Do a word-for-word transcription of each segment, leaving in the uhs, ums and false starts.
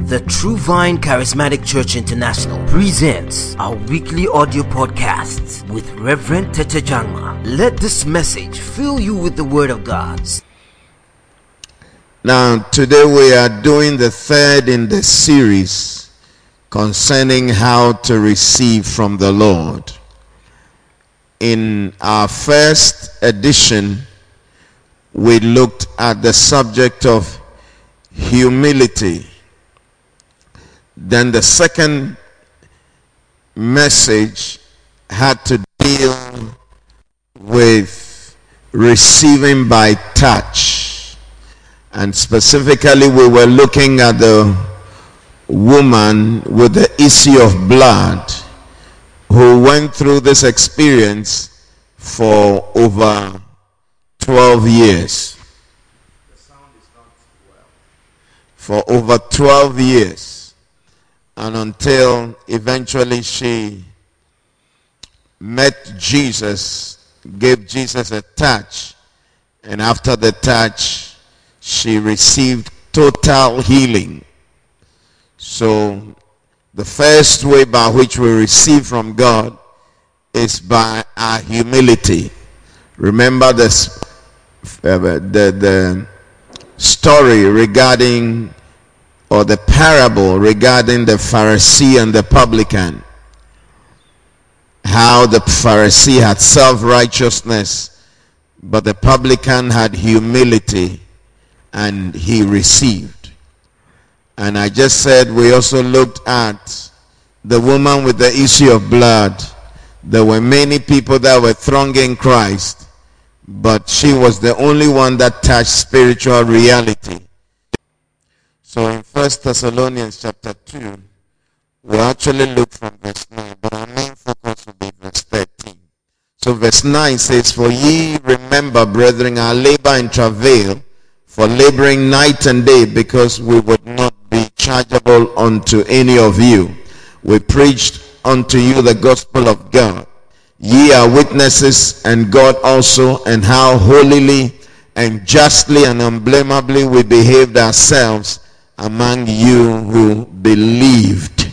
The True Vine Charismatic Church International presents our weekly audio podcasts with Reverend Tete Jangma. Let this message fill you with the Word of God. Now, today we are doing the third in the series concerning how to receive from the Lord. In our first edition, we looked at the subject of humility. Then the second message had to deal with receiving by touch. And specifically, we were looking at the woman with the issue of blood who went through this experience for over twelve years. The sound is not well. For over twelve years. And until eventually she met Jesus, gave Jesus a touch, and after the touch, she received total healing. So, the first way by which we receive from God is by our humility. Remember this, uh, the, the story regarding, or the parable regarding the Pharisee and the publican. How the Pharisee had self-righteousness, but the publican had humility, and he received. And I just said we also looked at the woman with the issue of blood. There were many people that were thronging Christ, but she was the only one that touched spiritual reality. So in First Thessalonians chapter two, we actually look from verse nine, but our main focus will be verse thirteen. So verse nine says, "For ye remember, brethren, our labor and travail, for laboring night and day, because we would not be chargeable unto any of you. We preached unto you the gospel of God. Ye are witnesses, and God also, and how holily and justly and unblameably we behaved ourselves among you who believed.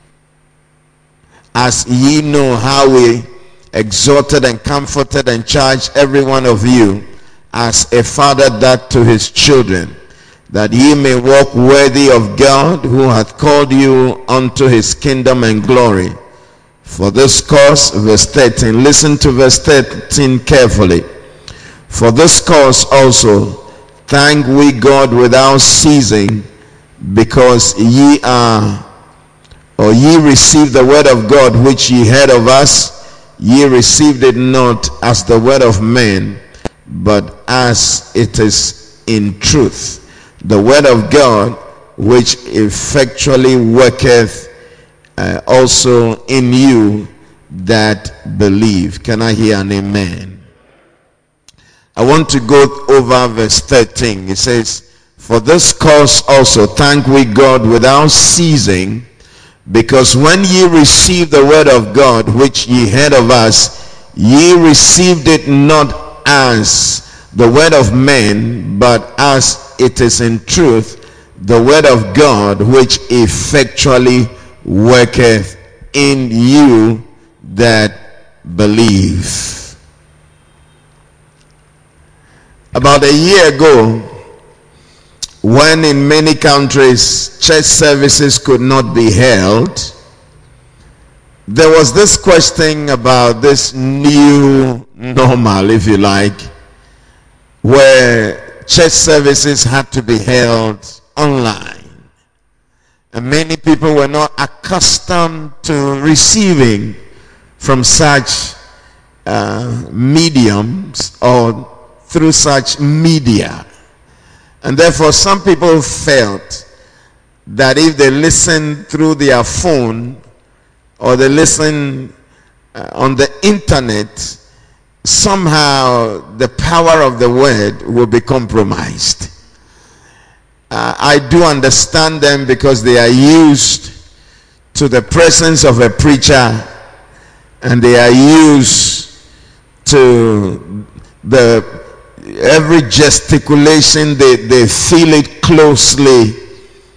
As ye know how we exhorted and comforted and charged every one of you, as a father doth to his children, that ye may walk worthy of God, who hath called you unto his kingdom and glory. For this cause," verse thirteen, listen to verse thirteen carefully. "For this cause also thank we God without ceasing, because ye are, or ye received the word of God which ye heard of us. Ye received it not as the word of men, but as it is in truth, the word of God, which effectually worketh uh, also in you that believe." Can I hear an amen? I want to go over verse thirteen. It says, "For this cause also thank we God without ceasing, because when ye received the word of God which ye heard of us, ye received it not as the word of men, but as it is in truth, the word of God, which effectually worketh in you that believe." About a year ago, when in many countries church services could not be held, there was this question about this new normal, if you like, where church services had to be held online. And many people were not accustomed to receiving from such uh, mediums or through such media. And therefore some people felt that if they listen through their phone or they listen uh, on the internet, somehow the power of the word will be compromised. Uh, I do understand them, because they are used to the presence of a preacher, and they are used to the every gesticulation. They, they feel it closely,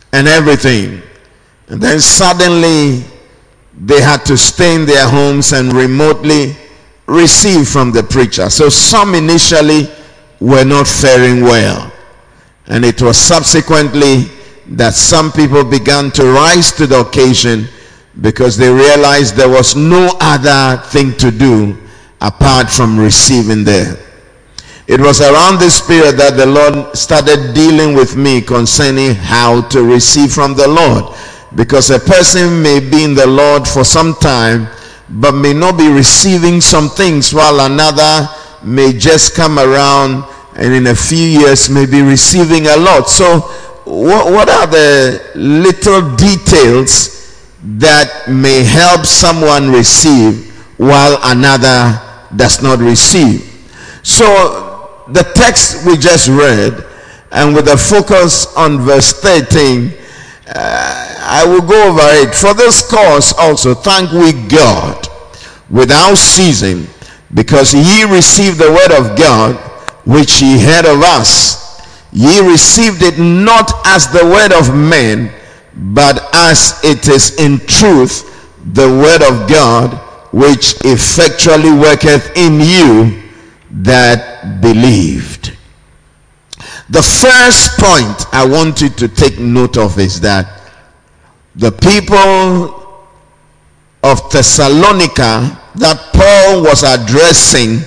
and everything. And then suddenly they had to stay in their homes and remotely receive from the preacher. So some initially were not faring well. And it was subsequently that some people began to rise to the occasion because they realized there was no other thing to do apart from receiving there. It was around this period that the Lord started dealing with me concerning how to receive from the Lord. Because a person may be in the Lord for some time, but may not be receiving some things, while another may just come around and in a few years may be receiving a lot. So what, what are the little details that may help someone receive while another does not receive? So the text we just read, and with a focus on verse thirteen, uh, I will go over it. For this cause also thank we God without ceasing, because ye received the word of God, which ye heard of us. Ye received it not as the word of men, but as it is in truth the word of God, which effectually worketh in you that believed. The first point I want you to take note of is that the people of Thessalonica that Paul was addressing,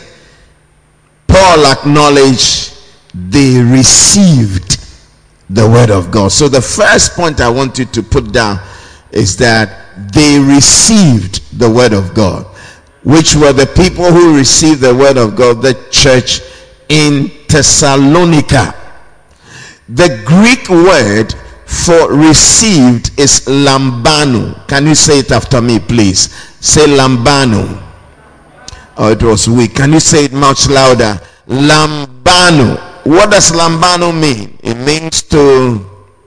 Paul acknowledged they received the word of God. So the first point I want you to put down is that they received the word of God. Which were the people who received the word of God? The church in Thessalonica. The Greek word for received is lambano. Can you say it after me, please? Say lambano. Oh, it was weak. Can you say it much louder? Lambano. What does lambano mean? It means to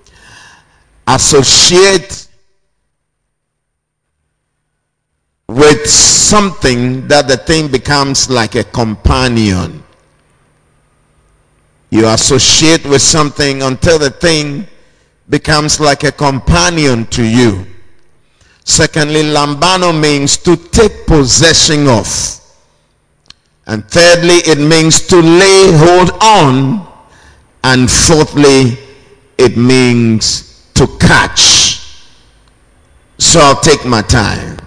associate with something that the thing becomes like a companion. You associate with something until the thing becomes like a companion to you. Secondly, lambano means to take possession of. And thirdly, it means to lay hold on. And fourthly, it means to catch. So I'll take my time.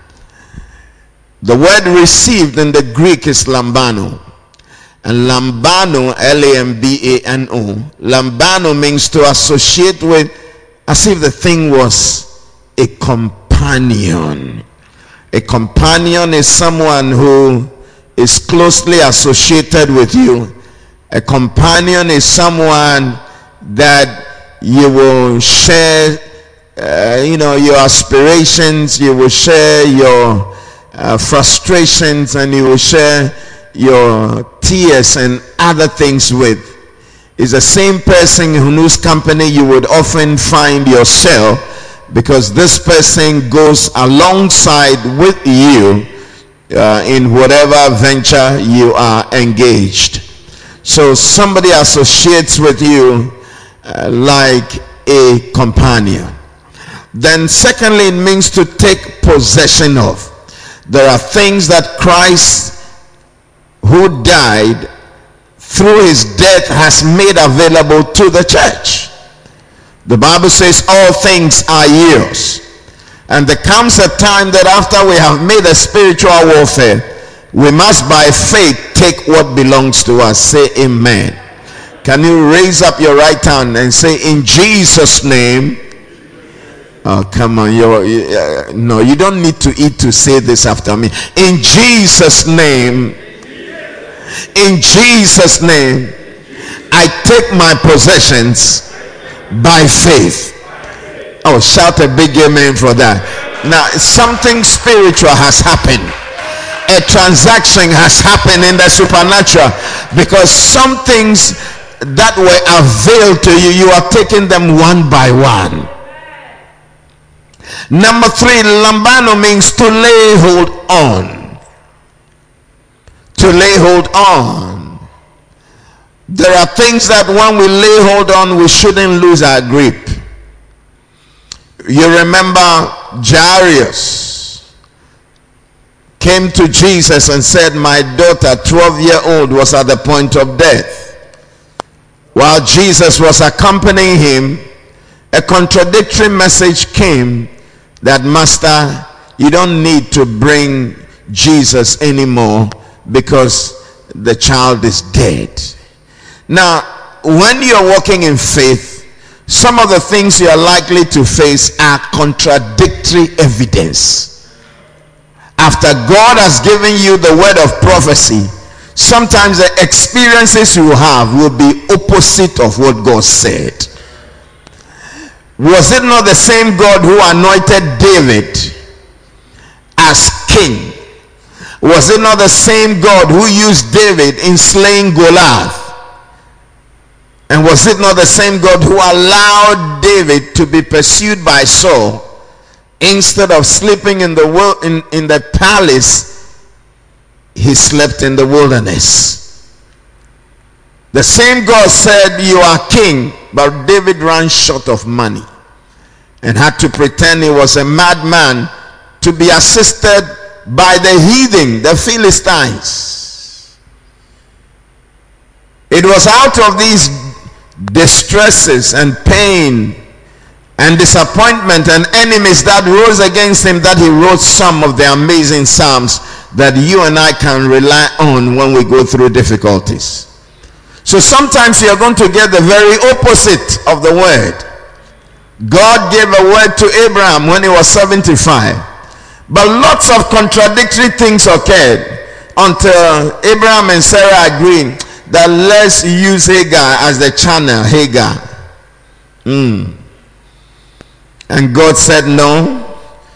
The word received in the Greek is lambano. And lambano, L A M B A N O, lambano means to associate with, as if the thing was a companion. A companion is someone who is closely associated with you. A companion is someone that you will share, uh, you know, your aspirations, you will share your Uh, frustrations, and you will share your tears and other things with. Is the same person in whose company you would often find yourself, because this person goes alongside with you uh, in whatever venture you are engaged. So somebody associates with you uh, like a companion. Then secondly, it means to take possession of. There are things that Christ, who died through his death, has made available to the church. The Bible says all things are yours. And there comes a time that after we have made a spiritual warfare, we must by faith take what belongs to us. Say amen. Can you raise up your right hand and say, in Jesus' name? Oh, come on. You're, uh, no, you don't need to eat to say this after me. In Jesus' name, in Jesus' name, I take my possessions by faith. Oh, shout a big amen for that. Now, something spiritual has happened. A transaction has happened in the supernatural, because some things that were availed to you, you are taking them one by one. Number three, lambano means to lay hold on. To lay hold on. There are things that when we lay hold on, we shouldn't lose our grip. You remember Jairus came to Jesus and said, my daughter, twelve year old, was at the point of death. While Jesus was accompanying him, a contradictory message came that, Master, you don't need to bring Jesus anymore because the child is dead. Now, when you're walking in faith, some of the things you are likely to face are contradictory evidence. After God has given you the word of prophecy, sometimes the experiences you have will be opposite of what God said. Was it not the same God who anointed David as king? Was it not the same God who used David in slaying Goliath? And was it not the same God who allowed David to be pursued by Saul? Instead of sleeping in the world in, in the palace, he slept in the wilderness. The same God said, you are king, but David ran short of money and had to pretend he was a madman to be assisted by the heathen, the Philistines. It was out of these distresses and pain and disappointment and enemies that rose against him that he wrote some of the amazing psalms that you and I can rely on when we go through difficulties. So sometimes you're going to get the very opposite of the word. God gave a word to Abraham when he was seventy-five, but lots of contradictory things occurred until Abraham and Sarah agreed that let's use Hagar as the channel. Hagar. Mm. And God said, no,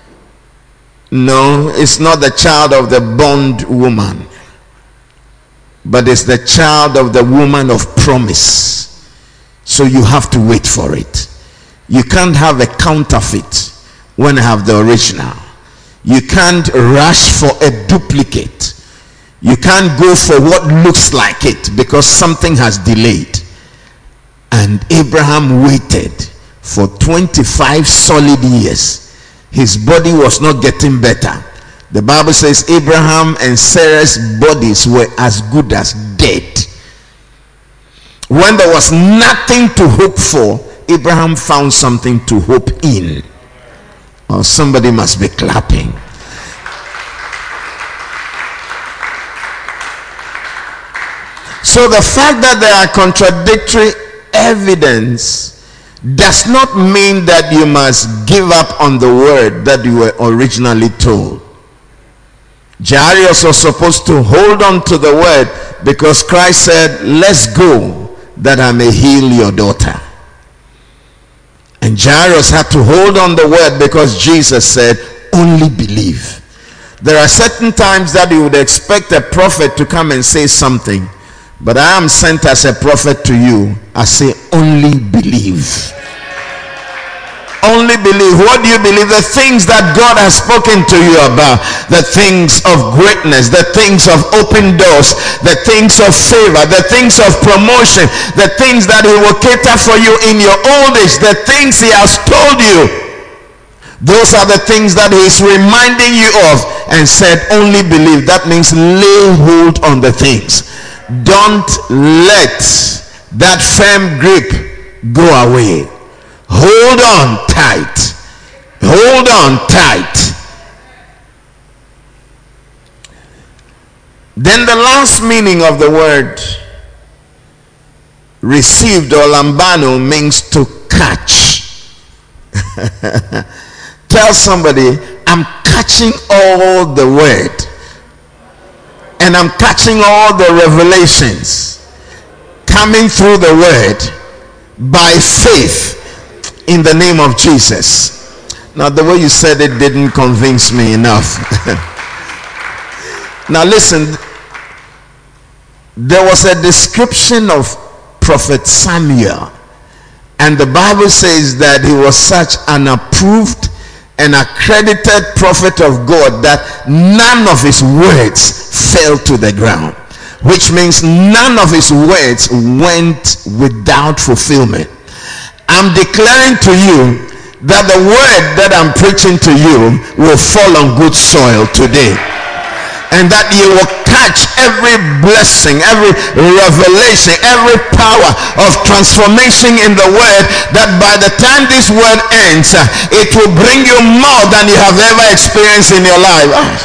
no, it's not the child of the bond woman, but it's the child of the woman of promise. So you have to wait for it. You can't have a counterfeit when I have the original. You can't rush for a duplicate. You can't go for what looks like it because something has delayed. And Abraham waited for twenty-five solid years. His body was not getting better. The Bible says Abraham and Sarah's bodies were as good as dead. When there was nothing to hope for, Abraham found something to hope in. Or somebody must be clapping. So the fact that there are contradictory evidence does not mean that you must give up on the word that you were originally told. Jairus was supposed to hold on to the word because Christ said, let's go that I may heal your daughter. And Jairus had to hold on the word because Jesus said, only believe. There are certain times that you would expect a prophet to come and say something, but I am sent as a prophet to you. I say, only believe. Only believe. What do you believe? The things that God has spoken to you about, the things of greatness, the things of open doors, the things of favor, the things of promotion, the things that he will cater for you in your old age, the things he has told you. Those are the things that he is reminding you of and said, only believe. That means lay hold on the things. Don't let that firm grip go away. Hold on tight. Hold on tight. Then the last meaning of the word received or lambano means to catch. Tell somebody, I'm catching all the word. And I'm catching all the revelations coming through the word by faith in the name of Jesus. Now the way you said it didn't convince me enough. Now listen, there was a description of Prophet Samuel, and the Bible says that he was such an approved and accredited prophet of God that none of his words fell to the ground, which means none of his words went without fulfillment. I'm declaring to you that the word that I'm preaching to you will fall on good soil today, and that you will catch every blessing, every revelation, every power of transformation in the word, that by the time this word ends, it will bring you more than you have ever experienced in your life.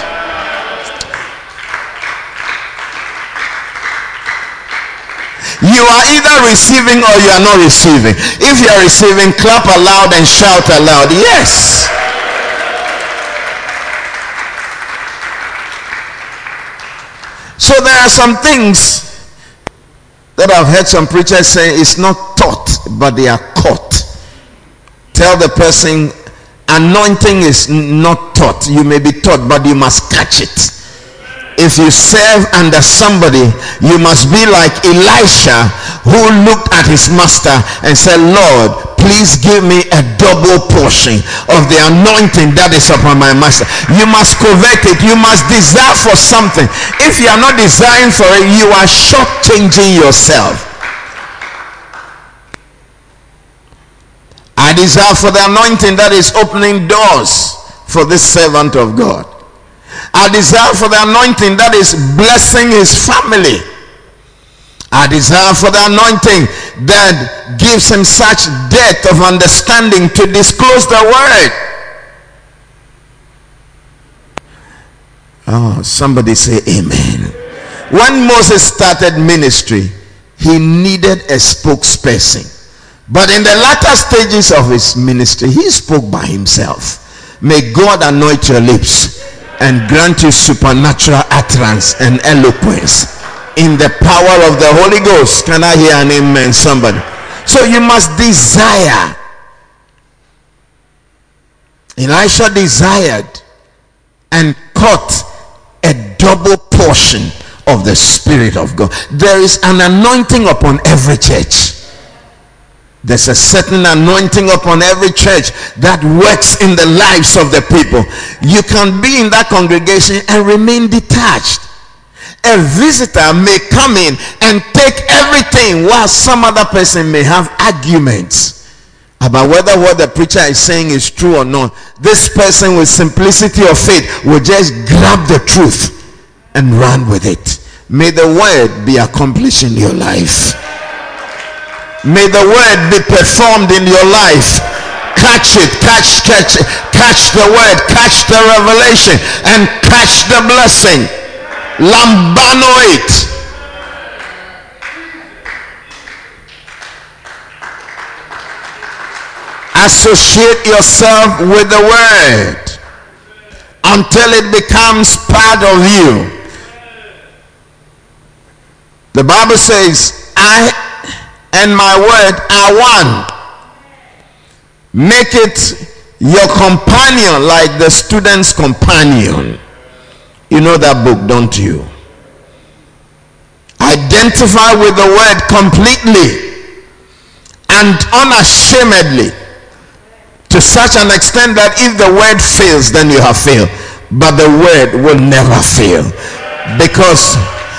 You are either receiving or you are not receiving. If you are receiving, clap aloud and shout aloud, yes. So there are some things that I've heard some preachers say it's not taught, but they are caught. Tell the person, anointing is not taught. You may be taught, but you must catch it. If you serve under somebody, you must be like Elisha, who looked at his master and said, Lord, please give me a double portion of the anointing that is upon my master. You must covet it. You must desire for something. If you are not desiring for it, you are shortchanging yourself. I desire for the anointing that is opening doors for this servant of God. I desire for the anointing that is blessing his family. I desire for the anointing that gives him such depth of understanding to disclose the word. Oh, somebody say amen. When Moses started ministry, he needed a spokesperson. But in the latter stages of his ministry, he spoke by himself. May God anoint your lips and grant you supernatural utterance and eloquence in the power of the Holy Ghost. Can I hear an amen, somebody? So you must desire. Elisha desired and caught a double portion of the Spirit of God. There is an anointing upon every church. There's a certain anointing upon every church that works in the lives of the people. You can be in that congregation and remain detached. A visitor may come in and take everything, while some other person may have arguments about whether what the preacher is saying is true or not. This person with simplicity of faith will just grab the truth and run with it. May the word be accomplished in your life. May the word be performed in your life. Catch it, catch, catch it, catch the word, catch the revelation, and catch the blessing. Lambano it. Associate yourself with the word until it becomes part of you. The Bible says, I and my word are one. Make it your companion like the student's companion. You know that book, don't you? Identify with the word completely and unashamedly, to such an extent that if the word fails, then you have failed. But the word will never fail, because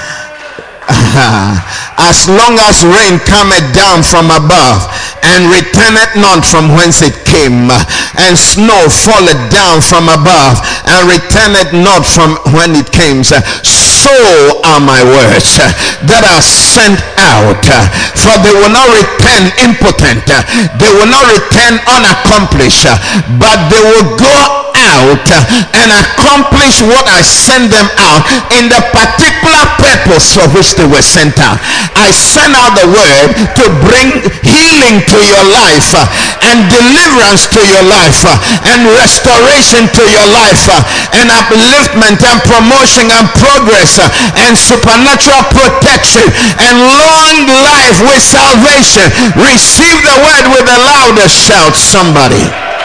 as long as rain cometh down from above and returneth not from whence it came, and snow falleth down from above and returneth not from when it came, so are my words that are sent out. For they will not return impotent, they will not return unaccomplished, but they will go out and accomplish what I send them out in the particular purpose for which they were sent out. I send out the word to bring healing to your life, and deliverance to your life, and restoration to your life, and upliftment and promotion and progress, and supernatural protection and long life with salvation. Receive the word with a louder shout, somebody.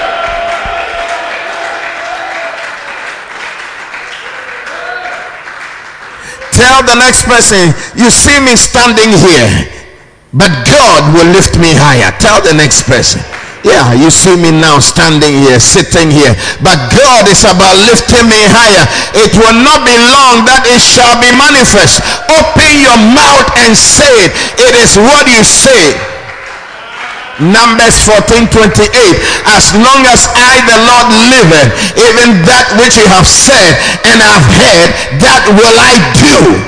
Tell the next person, you see me standing here, but God will lift me higher. Tell the next person, yeah, you see me now standing here, sitting here, but God is about lifting me higher. It will not be long that it shall be manifest. Open your mouth and say it. It is what you say. Numbers fourteen twenty-eight. As long as I, the Lord, liveth, even that which you have said and have heard, that will I do.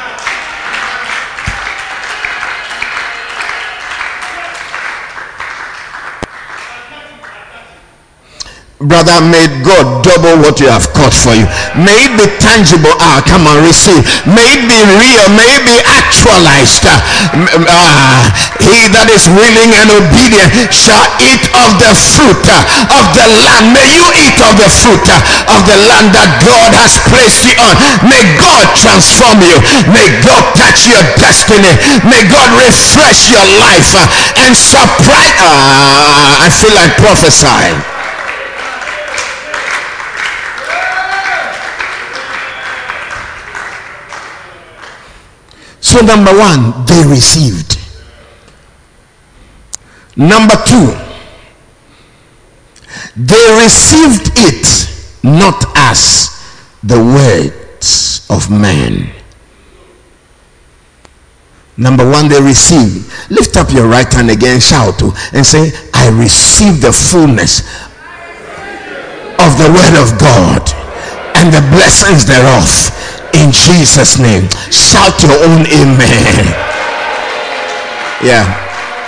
Brother, may God double what you have caught for you. May it be tangible. Ah, come on, receive. May it be real. May it be actualized. Ah, he that is willing and obedient shall eat of the fruit of the land. May you eat of the fruit of the land that God has placed you on. May God transform you. May God touch your destiny. May God refresh your life and surprise. Ah, I feel like prophesying. So number one, they received. Number two, they received it not as the words of man. Number one, they received. Lift up your right hand again, shout to, and say, I receive the fullness of the word of God and the blessings thereof. In Jesus' name. Shout your own amen. Yeah.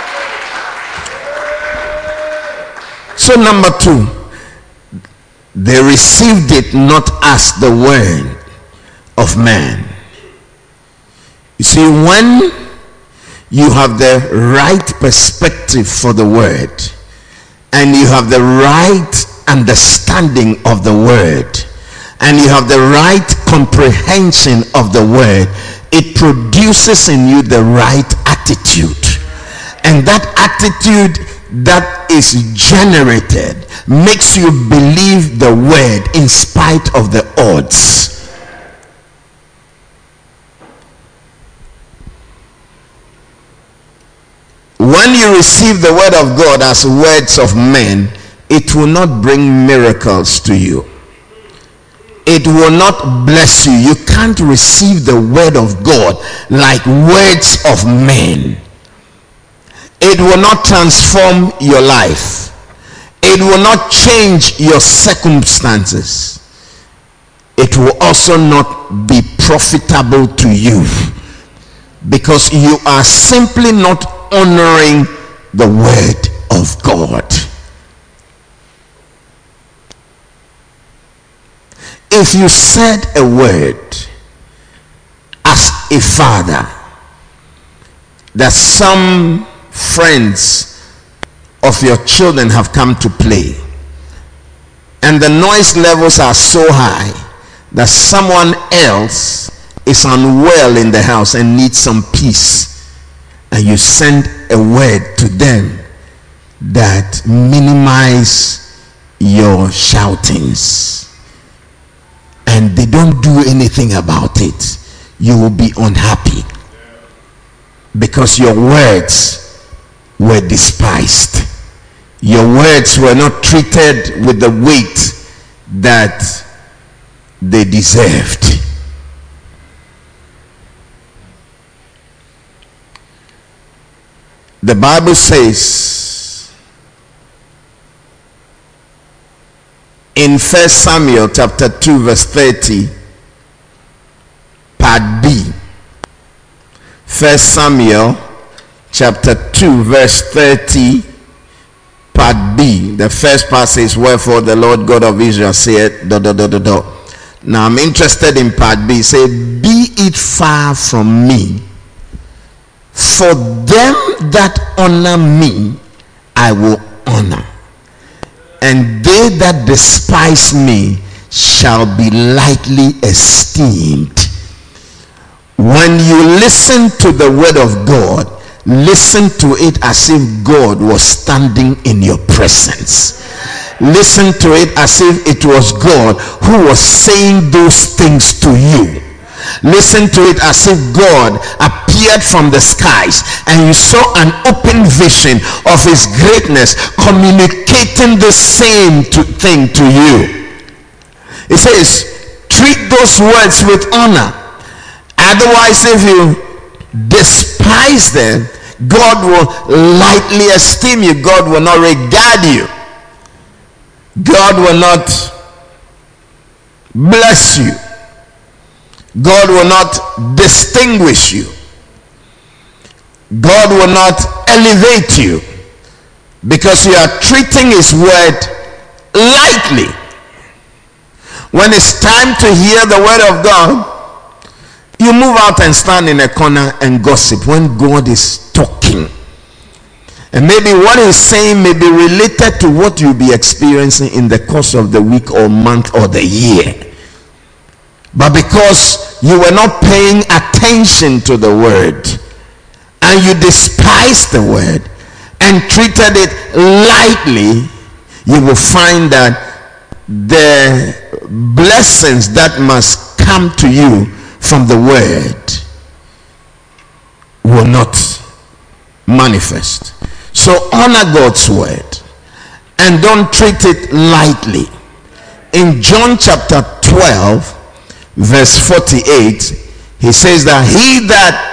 So number two, they received it not as the word of man. You see, when you have the right perspective for the word and you have the right understanding of the word and you have the right comprehension of the word, it produces in you the right attitude. And that attitude that is generated makes you believe the word in spite of the odds. When you receive the word of God as words of men, it will not bring miracles to you. It will not bless you. You can't receive the word of God like words of men. It will not transform your life. It will not change your circumstances. It will also not be profitable to you because you are simply not honoring the word of God. If you said a word as a father that some friends of your children have come to play and the noise levels are so high that someone else is unwell in the house and needs some peace, and you send a word to them that minimize your shoutings, and they don't do anything about it, you will be unhappy because your words were despised. Your words were not treated with the weight that they deserved. The Bible says in First Samuel chapter two verse thirty, part B. First Samuel chapter two verse thirty, part B. The first part says, wherefore the Lord God of Israel said, da, da, da, da, da. Now I'm interested in part B. Say, be it far from me, for them that honor me I will honor, and they that despise me shall be lightly esteemed. When you listen to the word of God, listen to it as if God was standing in your presence. Listen to it as if it was God who was saying those things to you. Listen to it as if God appeared from the skies and you saw an open vision of his greatness communicating the same to, thing to you. It says, treat those words with honor. Otherwise, if you despise them, God will lightly esteem you. God will not regard you. God will not bless you. God will not distinguish you. God will not elevate you, because you are treating his word lightly. When it's time to hear the word of God, you move out and stand in a corner and gossip when God is talking. And maybe what he's saying may be related to what you'll be experiencing in the course of the week or month or the year. But because you were not paying attention to the word, and you despised the word and treated it lightly, you will find that the blessings that must come to you from the word will not manifest. So honor God's word and don't treat it lightly. In John chapter twelve verse forty-eight, he says that he that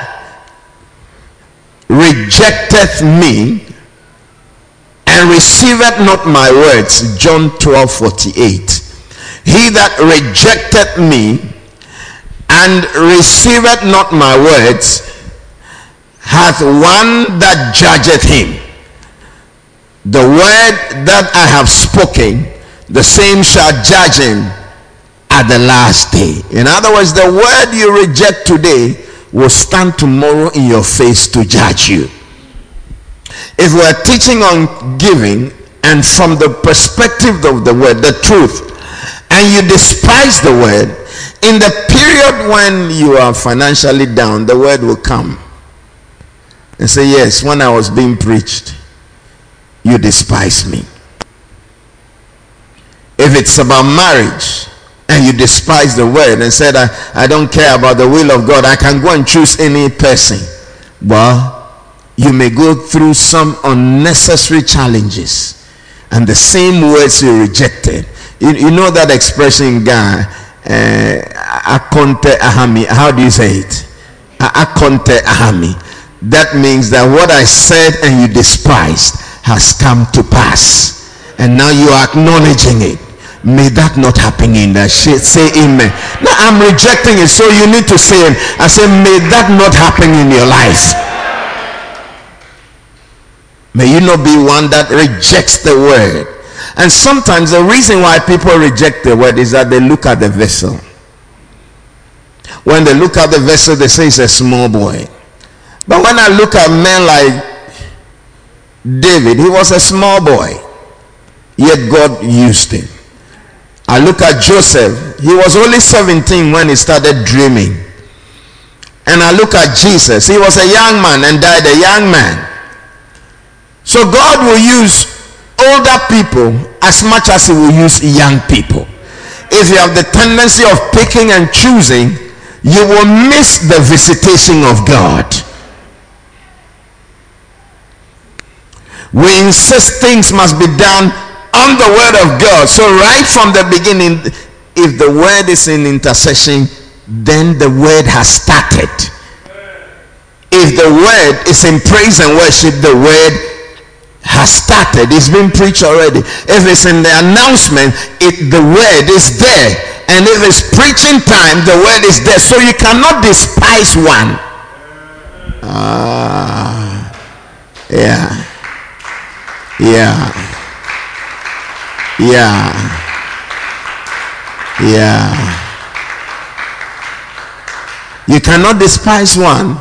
rejecteth me and receiveth not my words, John twelve forty-eight, he that rejecteth me and receiveth not my words hath one that judgeth him. The word that I have spoken, the same shall judge him at the last day. In other words, the word you reject today will stand tomorrow in your face to judge you. If we are teaching on giving, and from the perspective of the word, the truth, and you despise the word, in the period when you are financially down, the word will come and say, yes, when I was being preached, you despise me. If it's about marriage and you despise the word and said, I, I don't care about the will of God, I can go and choose any person, well, you may go through some unnecessary challenges, and the same words you rejected. You, you know that expression in Ghana, uh, akonte ahami. How do you say it? Akonte ahami. That means that what I said and you despised has come to pass, and now you are acknowledging it. May that not happen in that shit. Say amen. Now I'm rejecting it, so you need to say it. I say, may that not happen in your life. May you not be one that rejects the word. And sometimes the reason why people reject the word is that they look at the vessel. When they look at the vessel, they say it's a small boy. But when I look at men like David, he was a small boy, yet God used him. I look at Joseph, he was only seventeen when he started dreaming. And I look at Jesus, he was a young man and died a young man. So God will use older people as much as he will use young people. If you have the tendency of picking and choosing, you will miss the visitation of God. We insist things must be done on the word of God. So right from the beginning, if the word is in intercession, then the word has started. If the word is in praise and worship, the word has started. It's been preached already. If it's in the announcement, it the word is there. And if it's preaching time, the word is there. So you cannot despise one. Ah, uh, yeah. Yeah. Yeah. Yeah. You cannot despise one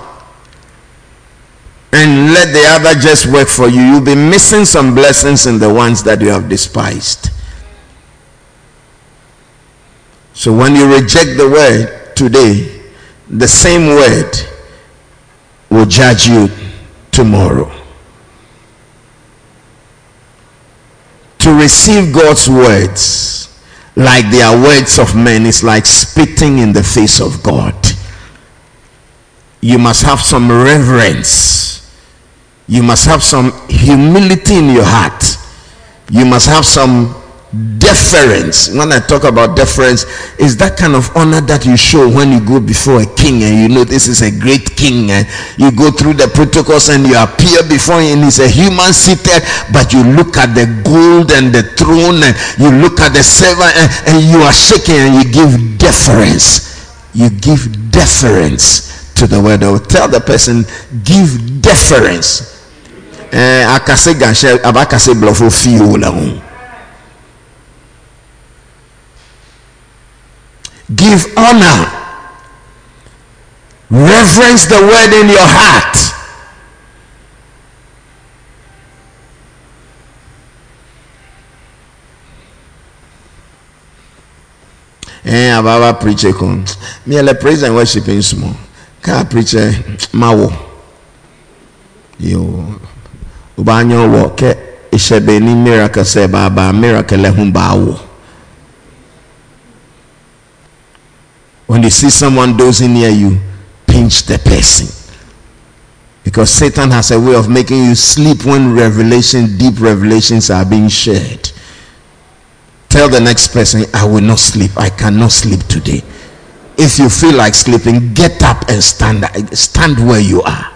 and let the other just work for you. You'll be missing some blessings in the ones that you have despised. So when you reject the word today, the same word will judge you tomorrow. To receive God's words like they are words of men is like spitting in the face of God. You must have some reverence. You must have some humility in your heart. You must have some Deference. When I talk about deference, is that kind of honor that you show when you go before a king and you know this is a great king, and you go through the protocols and you appear before him. He's a human seated, but you look at the gold and the throne, and you look at the silver, and, and you are shaking, and you give deference. You give deference to the word. Or tell the person, give deference. Eh, akase ganshe abakase blofo fiyo la hon. Give honor. Reverence the word in your heart. Eh, ababa preacher kon. Me le praise and worship in small. Ka preacher mawo. Yo. Ubanyo wo ke ishebe ni miracle se baba miracle le hun bawo. When you see someone dozing near you, pinch the person. Because Satan has a way of making you sleep when revelation, deep revelations are being shared. Tell the next person, I will not sleep. I cannot sleep today. If you feel like sleeping, get up and stand. Stand where you are.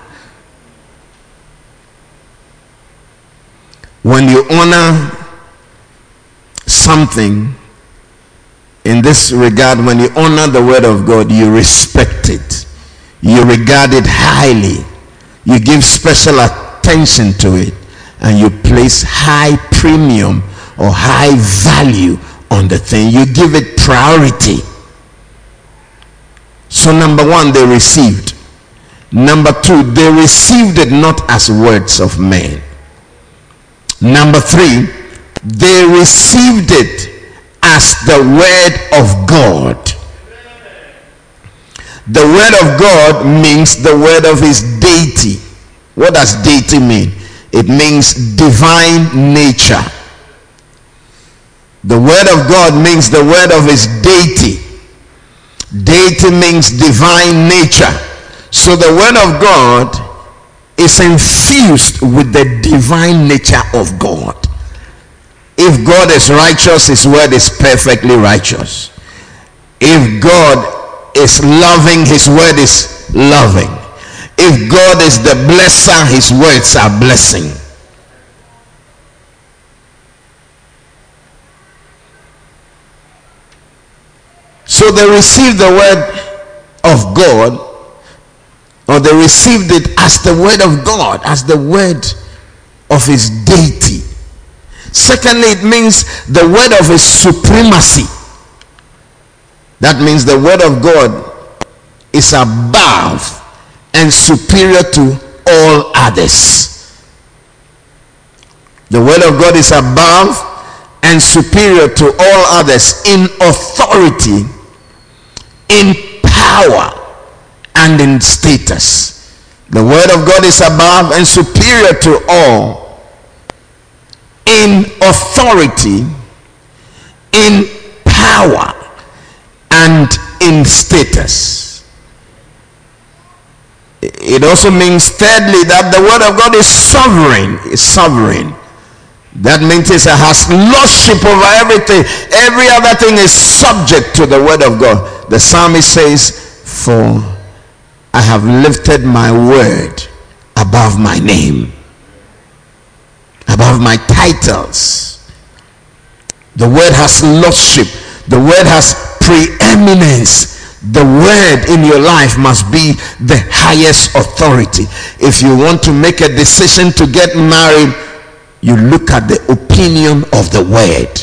When you honor something, in this regard, when you honor the word of God, you respect it. You regard it highly. You give special attention to it. And you place high premium or high value on the thing. You give it priority. So number one, they received. Number two, they received it not as words of men. Number three, they received it as the word of God. The word of God means the word of his deity. What does deity mean? It means divine nature. The word of God means the word of his deity. Deity means divine nature. So the word of God is infused with the divine nature of God. If God is righteous, his word is perfectly righteous. If God is loving, his word is loving. If God is the blesser, his words are blessing. So they received the word of God, or they received it as the word of God, as the word of his deity. Secondly, it means the word of his supremacy. That means the word of God is above and superior to all others. The word of God is above and superior to all others in authority, in power, and in status. The word of God is above and superior to all in authority, in power, and in status. It also means, thirdly, that the word of God is sovereign. Is sovereign. That means it has lordship over everything. Every other thing is subject to the word of God. The psalmist says, for I have lifted my word above my name, above my titles. The word has lordship. The word has preeminence. The word in your life must be the highest authority. If you want to make a decision to get married, you look at the opinion of the word.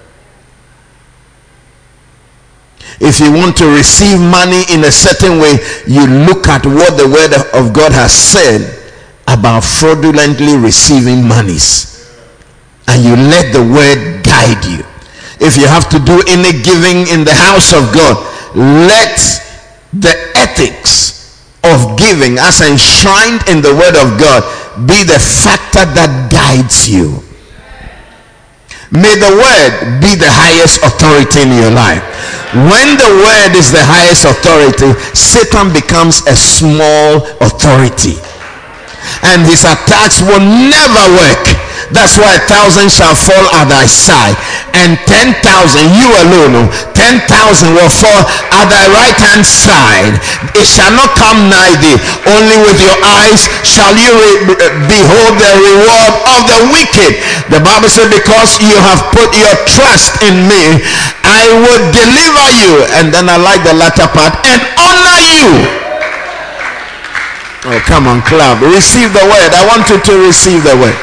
If you want to receive money in a certain way, you look at what the word of God has said about fraudulently receiving monies, and you let the word guide you. If you have to do any giving in the house of God, let the ethics of giving as enshrined in the word of God be the factor that guides you. May the word be the highest authority in your life. When the word is the highest authority, Satan becomes a small authority, and his attacks will never work, That's why a thousand shall fall at thy side, and ten thousand, you alone, ten thousand will fall at thy right hand side. It shall not come nigh thee. Only with your eyes shall you re- behold the reward of the wicked. The Bible said, because you have put your trust in me, I will deliver you. And then I like the latter part, and honor you. Oh, come on, club. Receive the word. I want you to receive the word.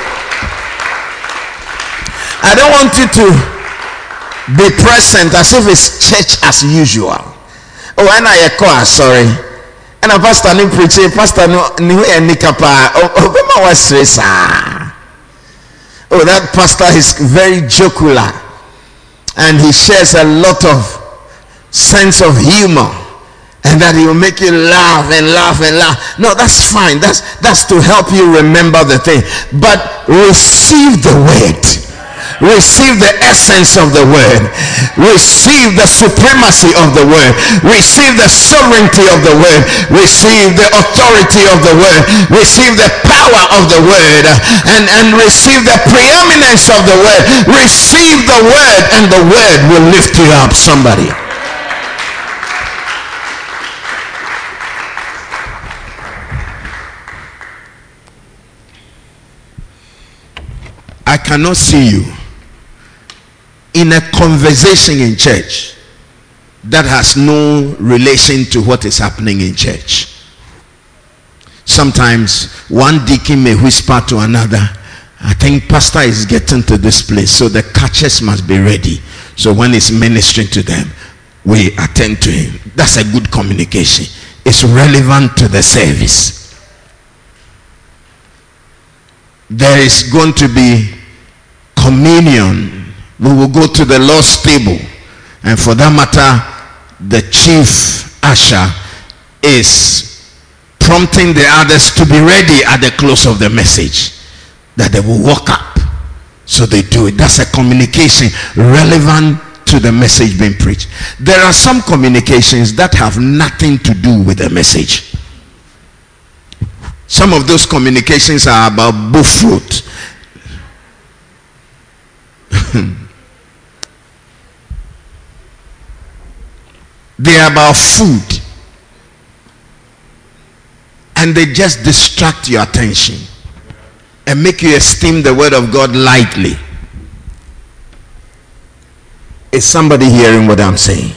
I don't want you to be present as if it's church as usual. Oh, and I call, sorry. And a pastor no preach, pastor no no any kapa. Oh, oh, was stress. Oh, that pastor is very jocular, and he shares a lot of sense of humor. And that he will make you laugh and laugh and laugh. No, that's fine. That's that's to help you remember the thing. But receive the word. Receive the essence of the word. Receive the supremacy of the word. Receive the sovereignty of the word. Receive the authority of the word. Receive the power of the word. And, and receive the preeminence of the word. Receive the word, and the word will lift you up. Somebody. I cannot see you in a conversation in church that has no relation to what is happening in church. Sometimes one deacon may whisper to another, I think pastor is getting to this place, so the catchers must be ready. So when he's ministering to them, we attend to him. That's a good communication. It's relevant to the service. There is going to be communion. We will go to the Lord's table, and for that matter, the chief usher is prompting the others to be ready at the close of the message, that they will walk up. So they do it. That's a communication relevant to the message being preached. There are some communications that have nothing to do with the message. Some of those communications are about bullfruit. They are about food, and they just distract your attention and make you esteem the word of God lightly. Is somebody hearing what I'm saying?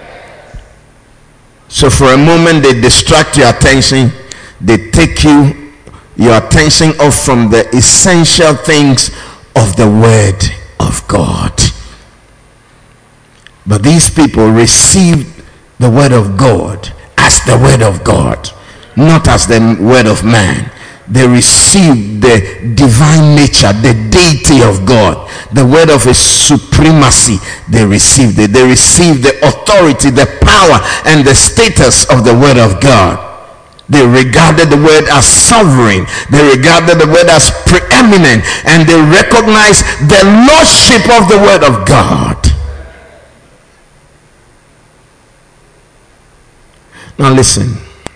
So for a moment they distract your attention. They take you your attention off from the essential things of the word of God. But these people received the word of God as the word of God, not as the word of man. They received the divine nature, the deity of God, the word of his supremacy. They received it. They received the authority, the power, and the status of the word of God. They regarded the word as sovereign. They regarded the word as preeminent, and they recognized the lordship of the word of God. Now listen.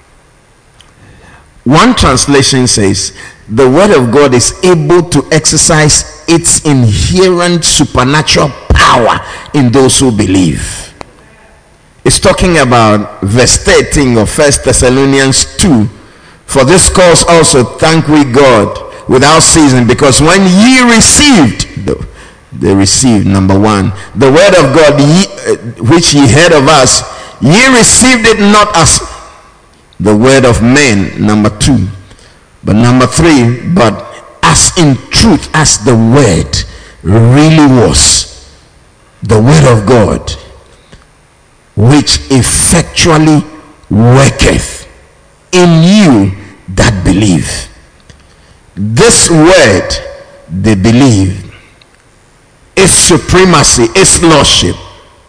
One translation says, the word of God is able to exercise its inherent supernatural power in those who believe. It's talking about verse thirteen of First Thessalonians two. For this cause also thank we God without ceasing, because when ye received, they received, number one, the word of God ye, uh, which ye heard of us, ye received it not as the word of men, number two, but number three, but as in truth as the word really was, the word of God, which effectually worketh in you that believe. This word they believe, its supremacy, its lordship,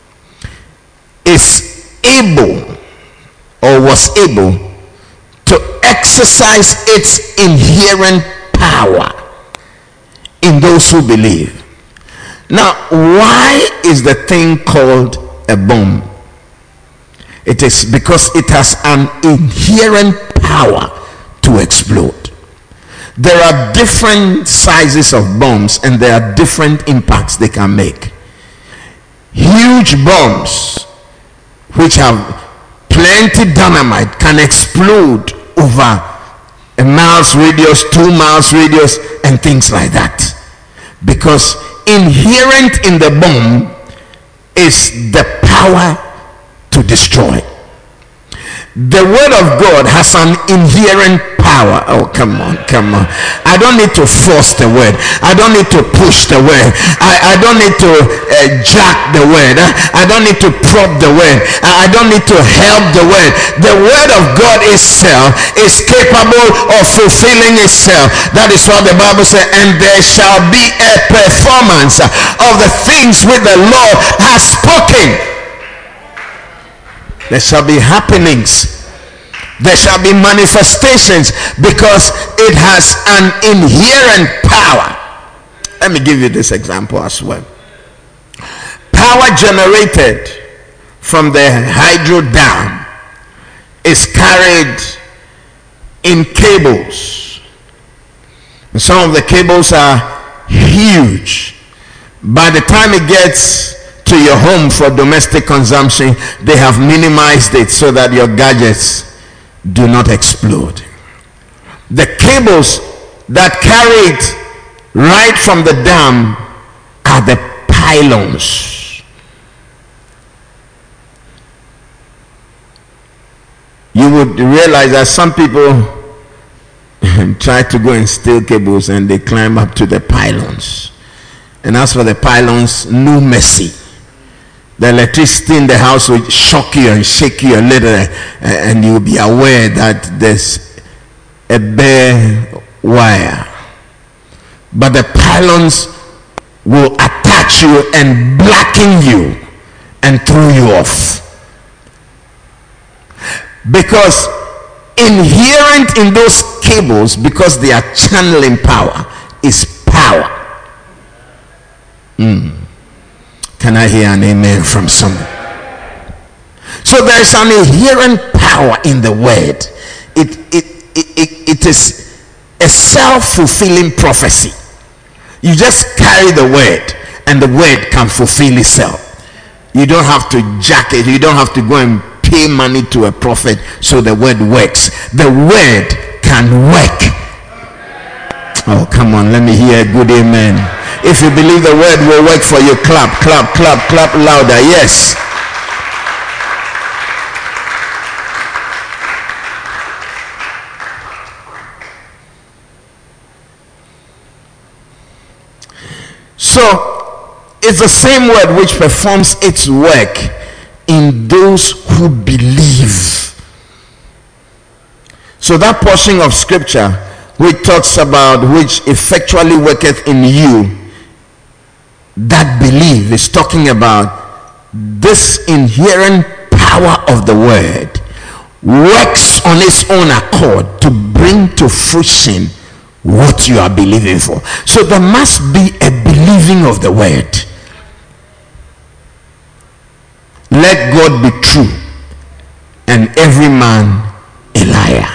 is able or was able to exercise its inherent power in those who believe. Now, why is the thing called a bomb? It is because it has an inherent power to explode. There are different sizes of bombs and there are different impacts they can make. Huge bombs which have plenty dynamite can explode over a mile's radius, two miles radius, and things like that. Because inherent in the bomb is the power to destroy. The word of God has an inherent power. Oh, come on, come on. I don't need to force the word. I don't need to push the word. I, I don't need to uh, jack the word. I, I don't need to prop the word. I, I don't need to help the word. The word of God itself is capable of fulfilling itself. That is what the Bible says. And there shall be a performance of the things which the Lord has spoken. There shall be happenings. There shall be manifestations because it has an inherent power. Let me give you this example as well. Power generated from the hydro dam is carried in cables. And some of the cables are huge. By the time it gets to your home for domestic consumption, they have minimized it so that your gadgets do not explode. The cables that carry it right from the dam are the pylons. You would realize that some people try to go and steal cables and they climb up to the pylons. And as for the pylons, no mercy. The electricity in the house will shock you and shake you a little, uh, and you'll be aware that there's a bare wire. But the pylons will attach you and blacken you and throw you off. Because inherent in those cables, because they are channeling power, is power. Mm. Can I hear an amen from someone? So there is an inherent power in the word. It, it, it, it, it is a self-fulfilling prophecy. You just carry the word and the word can fulfill itself. You don't have to jack it. You don't have to go and pay money to a prophet so the word works. The word can work. Oh, come on, let me hear a good amen. If you believe the word will work for you, clap, clap, clap, clap louder. Yes. So, it's the same word which performs its work in those who believe. So that portion of scripture which talks about which effectually worketh in you that believe is talking about this inherent power of the word works on its own accord to bring to fruition what you are believing for. So there must be a believing of the word. Let God be true and every man a liar.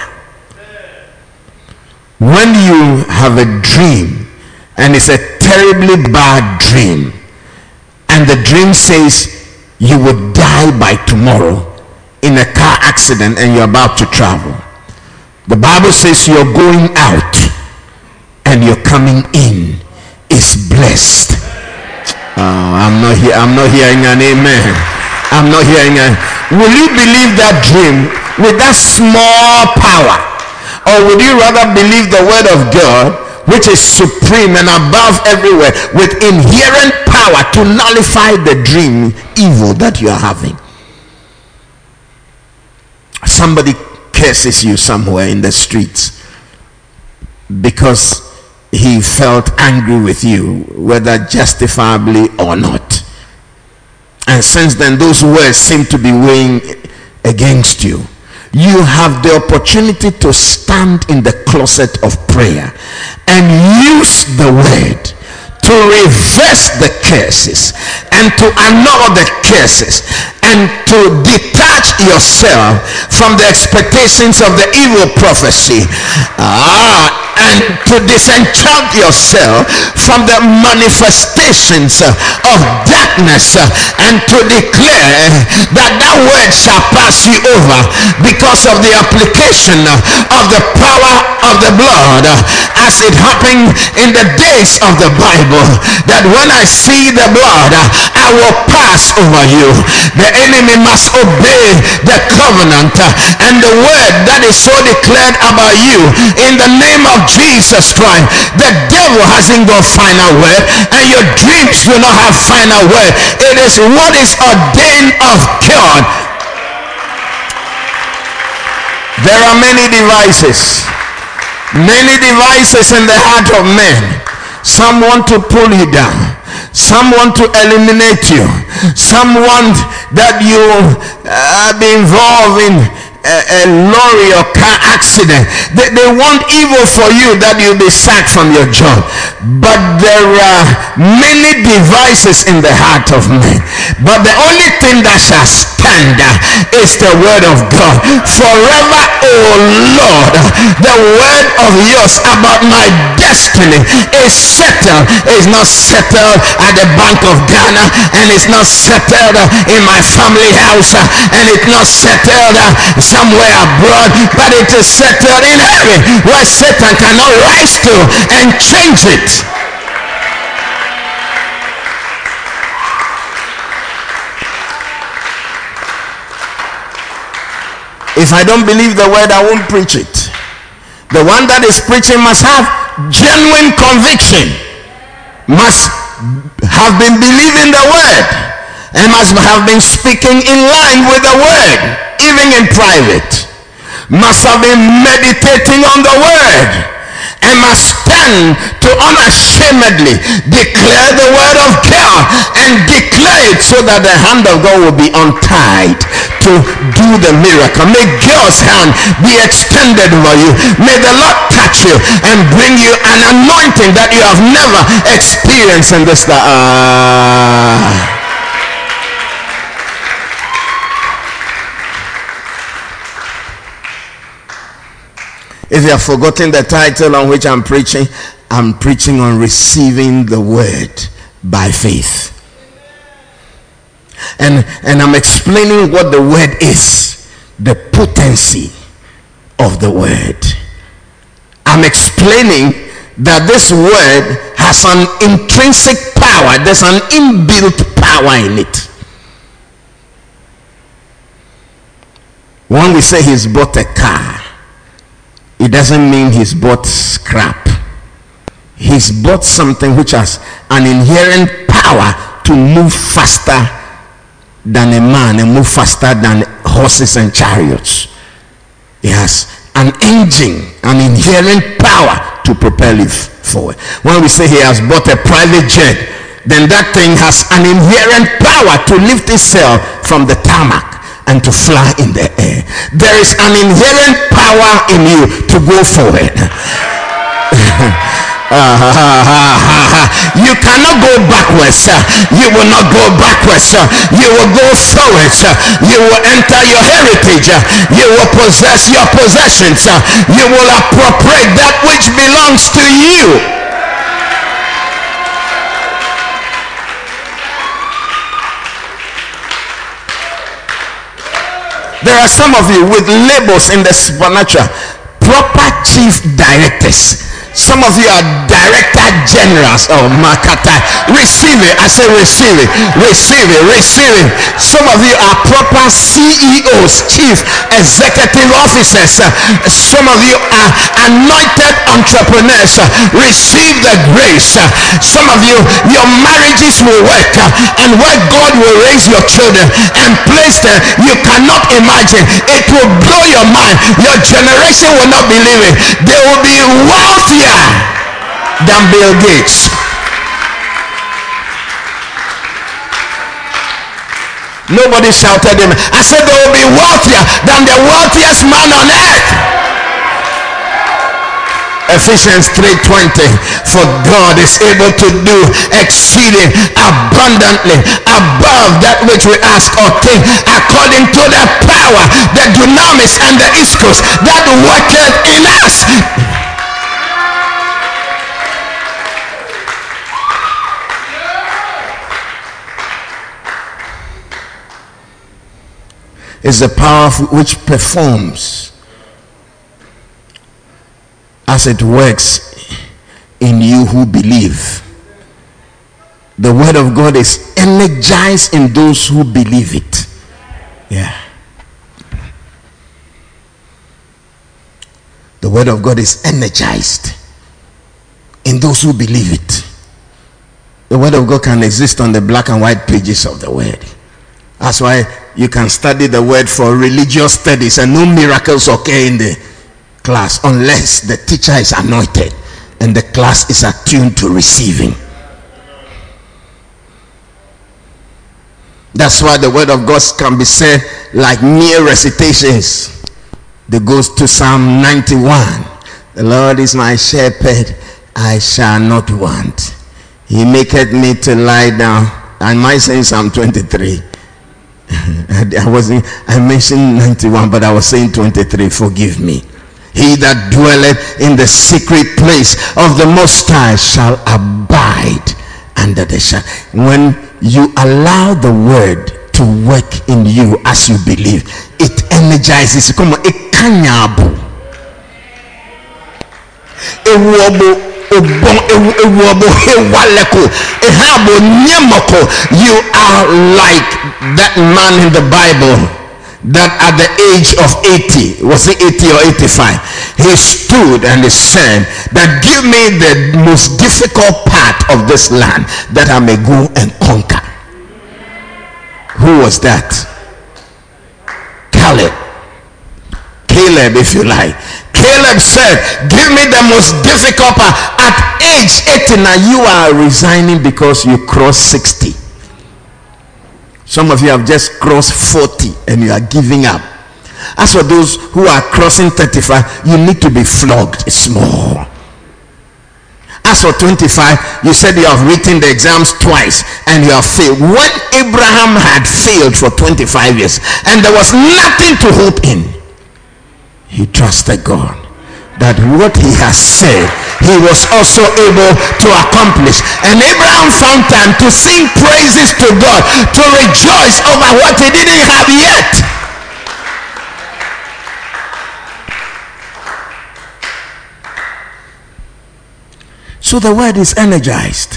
When you have a dream and it's a terribly bad dream and the dream says you will die by tomorrow in a car accident and you're about to travel, the Bible says you're going out and you're coming in is blessed. Oh, I'm not here. I'm not hearing an amen. I'm not hearing an. Will you believe that dream with that small power? Or would you rather believe the word of God, which is supreme and above everywhere, with inherent power to nullify the dream evil that you are having? Somebody curses you somewhere in the streets because he felt angry with you, whether justifiably or not. And since then, those words seem to be weighing against you. You have the opportunity to stand in the closet of prayer and use the word to reverse the curses and to annul the curses and to detach yourself from the expectations of the evil prophecy. Ah, and to disenchant yourself from the manifestations of darkness, and to declare that that word shall pass you over because of the application of the power of the blood, as it happened in the days of the Bible, that when I see the blood, I will pass over you. The enemy must obey the covenant and the word that is so declared about you in the name of Jesus Christ. The devil hasn't got final word, and your dreams do not have final word. It is what is ordained of God. There are many devices, many devices in the heart of men. Some want to pull you down, some want to eliminate you, some want that you uh, be involved in a, a lorry or car accident. They, they want evil for you, that you'll be sacked from your job. But there are many devices in the heart of man, but the only thing that shall stand is the word of God. Forever, oh Lord, the word of yours about my destiny is settled. It's not settled at the Bank of Ghana, and it's not settled in my family house, and it's not settled somewhere abroad, but it is settled in heaven, where Satan cannot rise to and change it. If I don't believe the word, I won't preach it. The one that is preaching must have genuine conviction, must have been believing the word, and must have been speaking in line with the word, even in private. Must have been meditating on the word, and must stand to unashamedly declare the word of God, and declare it so that the hand of God will be untied to do the miracle. May God's hand be extended over you. May the Lord touch you and bring you an anointing that you have never experienced in this life. Uh, If you have forgotten the title on which I'm preaching, I'm preaching on receiving the word by faith. And, and I'm explaining what the word is, the potency of the word. I'm explaining that this word has an intrinsic power. There's an inbuilt power in it. When we say he's bought a car, it doesn't mean he's bought scrap. He's bought something which has an inherent power to move faster than a man and move faster than horses and chariots. It has an engine, an inherent power to propel it forward. When we say he has bought a private jet, then that thing has an inherent power to lift itself from the tarmac and to fly in the air. There is an inherent power in you to go forward. You cannot go backwards. You will not go backwards. You will go forward. You will enter your heritage. You will possess your possessions. You will appropriate that which belongs to you. There are some of you with labels in the supernatural, proper chief directors. Some of you are director generals. Oh, Makata. Receive it. I say receive it. Receive it. Receive it. Some of you are proper C E Os, chief executive officers. Some of you are anointed entrepreneurs. Receive the grace. Some of you, your marriages will work, and where God will raise your children and place them, you cannot imagine. It will blow your mind. Your generation will not believe it. They will be wealthy than Bill Gates. Nobody shouted him. I said they will be wealthier than the wealthiest man on earth. Ephesians three twenty, for God is able to do exceeding abundantly above that which we ask or think, according to the power, the dunamis and the ischus that worketh in us. is the power which performs as it works in you who believe. The word of God is energized in those who believe it. Yeah. The word of God is energized in those who believe it. The word of God can exist on the black and white pages of the word. That's why you can study the word for religious studies and no miracles occur in the class unless the teacher is anointed and the class is attuned to receiving. That's why the word of God can be said like mere recitations. That goes to Psalm ninety-one. The Lord is my shepherd, I shall not want. He maketh me to lie down. I might say Psalm twenty-three. I wasn't I mentioned ninety-one, but I was saying twenty-three. Forgive me. He that dwelleth in the secret place of the Most High shall abide under the shadow. When you allow the word to work in you as you believe, it energizes. Come on, it kanyabu. Ewobo obon ewobo ewaleko ehabo nyemoko. You are like that man in the Bible that at the age of eighty, was it eighty or eighty-five, he stood and he said that give me the most difficult part of this land that I may go and conquer. Who was that? Caleb. Caleb, if you like. Caleb said, give me the most difficult part. At age eighty now, you are resigning because you crossed sixty. Some of you have just crossed forty and you are giving up. As for those who are crossing thirty-five, you need to be flogged small. As for twenty-five, you said you have written the exams twice and you have failed. When Abraham had failed for twenty-five years and there was nothing to hope in, he trusted God that what he has said he was also able to accomplish. And Abraham found time to sing praises to God, to rejoice over what he didn't have yet. So the word is energized.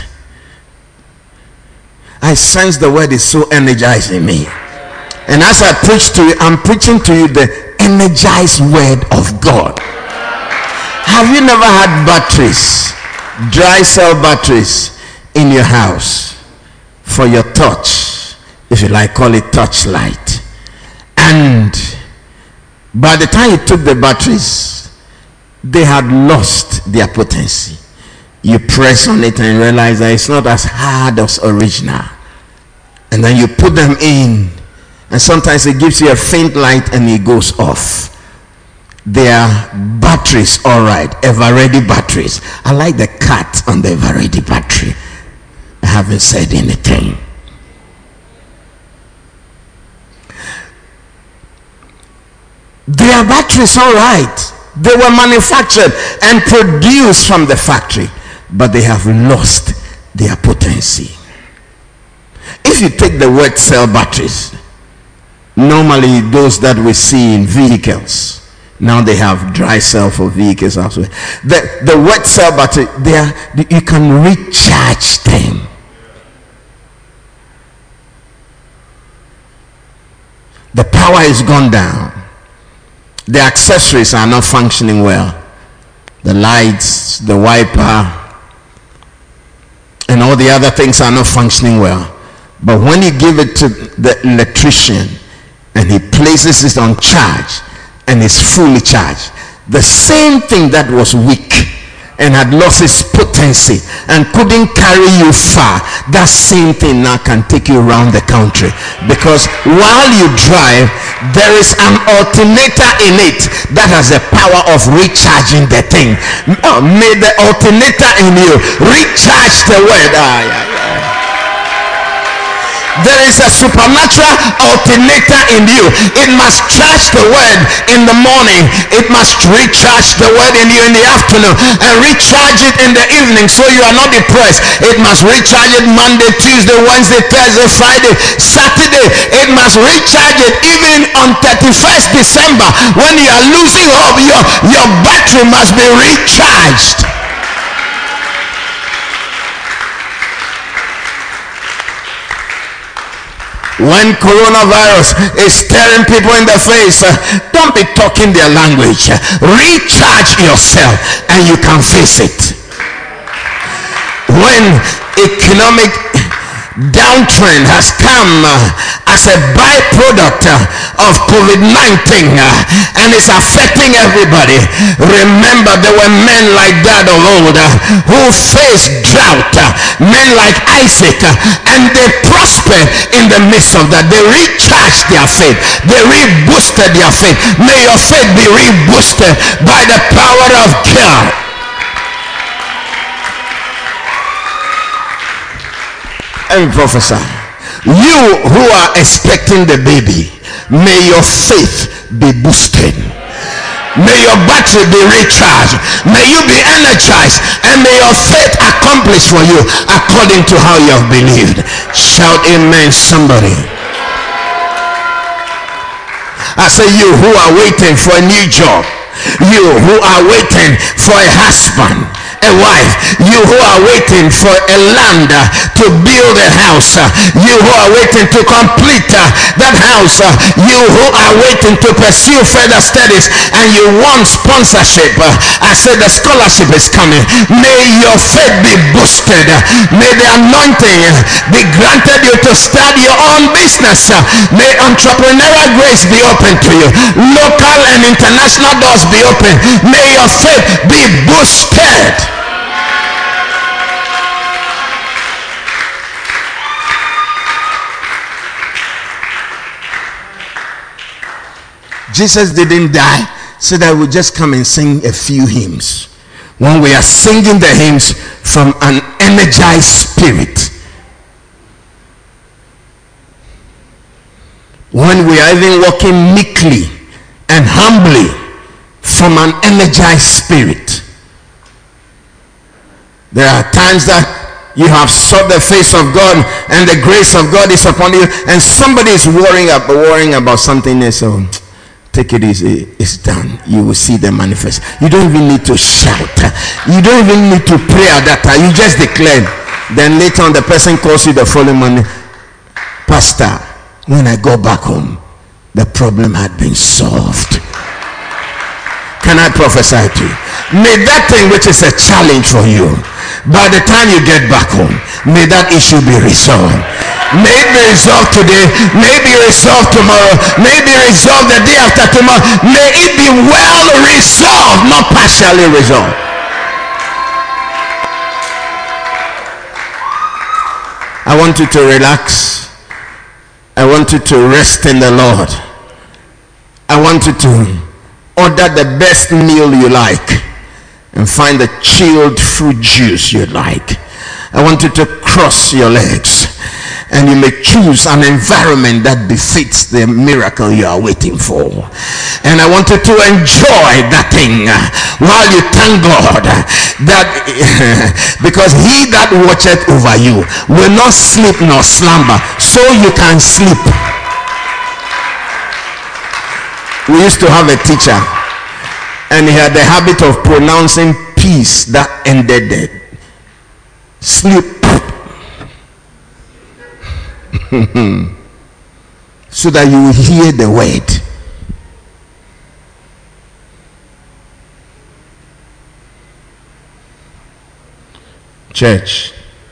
I sense the word is so energized in me. And as I preach to you, I'm preaching to you the energized word of God. Have you never had batteries, dry cell batteries in your house for your touch, if you like, call it touch light? And by the time you took the batteries, they had lost their potency. You press on it and realize that it's not as hard as original. And then you put them in, and sometimes it gives you a faint light and it goes off. They are batteries, all right, Eveready batteries. I like the cut on the Eveready battery. I haven't said anything. They are batteries, all right. They were manufactured and produced from the factory, but they have lost their potency. If you take the wet cell batteries, normally those that we see in vehicles, now they have dry cell for vehicles also. The, the wet cell battery, they are, you can recharge them. The power is gone down. The accessories are not functioning well. The lights, the wiper, and all the other things are not functioning well. But when you give it to the electrician and he places it on charge and it's fully charged, the same thing that was weak and had lost its potency and couldn't carry you far, that same thing now can take you around the country, because while you drive there is an alternator in it that has the power of recharging the thing. May the alternator in you recharge the word. Ah, yeah, yeah. The There is a supernatural alternator in you. It must charge the word in the morning. It must recharge the word in you in the afternoon and recharge it in the evening so you are not depressed. It must recharge it Monday, Tuesday, Wednesday, Thursday, Friday, Saturday. It must recharge it even on thirty-first December when you are losing hope. Your, your battery must be recharged. When coronavirus is staring people in the face, uh, don't be talking their language. Recharge yourself and you can face it. When economic downtrend has come uh, as a byproduct uh, of covid nineteen uh, and it's affecting everybody, remember there were men like that of old uh, who faced drought, uh, men like Isaac, uh, and they prospered in the midst of that. They recharged their faith, they reboosted their faith. May your faith be reboosted by the power of God. And prophesy, you who are expecting the baby, may your faith be boosted, may your battery be recharged, may you be energized, and may your faith accomplish for you according to how you have believed. Shout amen, somebody. I say, you who are waiting for a new job, you who are waiting for a husband, a wife, you who are waiting for a land uh, to build a house, uh, you who are waiting to complete uh, that house, uh, you who are waiting to pursue further studies and you want sponsorship, uh, I said the scholarship is coming. May your faith be boosted, may the anointing be granted you to start your own business, uh, may entrepreneurial grace be open to you, local and international doors be open, may your faith be boosted. Jesus didn't die so that we just come and sing a few hymns. When we are singing the hymns from an energized spirit, when we are even walking meekly and humbly from an energized spirit. There are times that you have sought the face of God and the grace of God is upon you, and somebody is worrying about, worrying about something else. So take it easy, it's done. You will see them manifest. You don't even need to shout, you don't even need to pray at that time. You just declare. Then later on the person calls you the following morning, Pastor, when I go back home, the problem had been solved. Can I prophesy to you? May that thing which is a challenge for you, by the time you get back home, may that issue be resolved. May it be resolved today, may it be resolved tomorrow, may it be resolved the day after tomorrow. May it be well resolved, not partially resolved. I want you to relax. I want you to rest in the Lord. I want you to order the best meal you like and find the chilled fruit juice you like. I want you to cross your legs and you may choose an environment that befits the miracle you are waiting for. And I want you to enjoy that thing while you thank God that because he that watcheth over you will not sleep nor slumber, so you can sleep. We used to have a teacher and he had the habit of pronouncing peace that ended it. Sleep. So that you will hear the word. Church,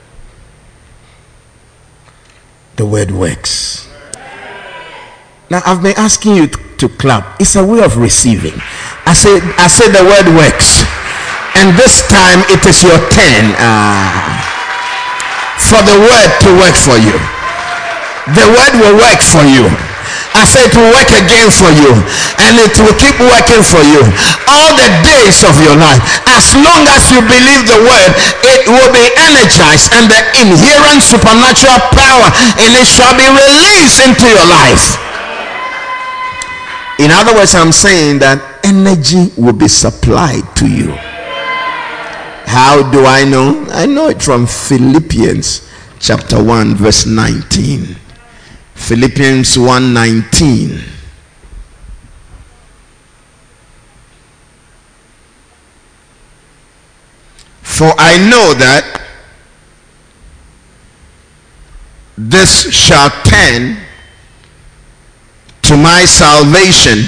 the word works. Now I've been asking you to, to clap. It's a way of receiving. I said, I said the word works, and this time it is your turn uh, for the word to work for you. The word will work for you. I said it will work again for you, and it will keep working for you all the days of your life. As long as you believe the word, it will be energized, and the inherent supernatural power in it shall be released into your life. In other words, I'm saying that energy will be supplied to you. How do I know? I know it from Philippians chapter one verse nineteen. Philippians one nineteen. For I know that this shall tend to my salvation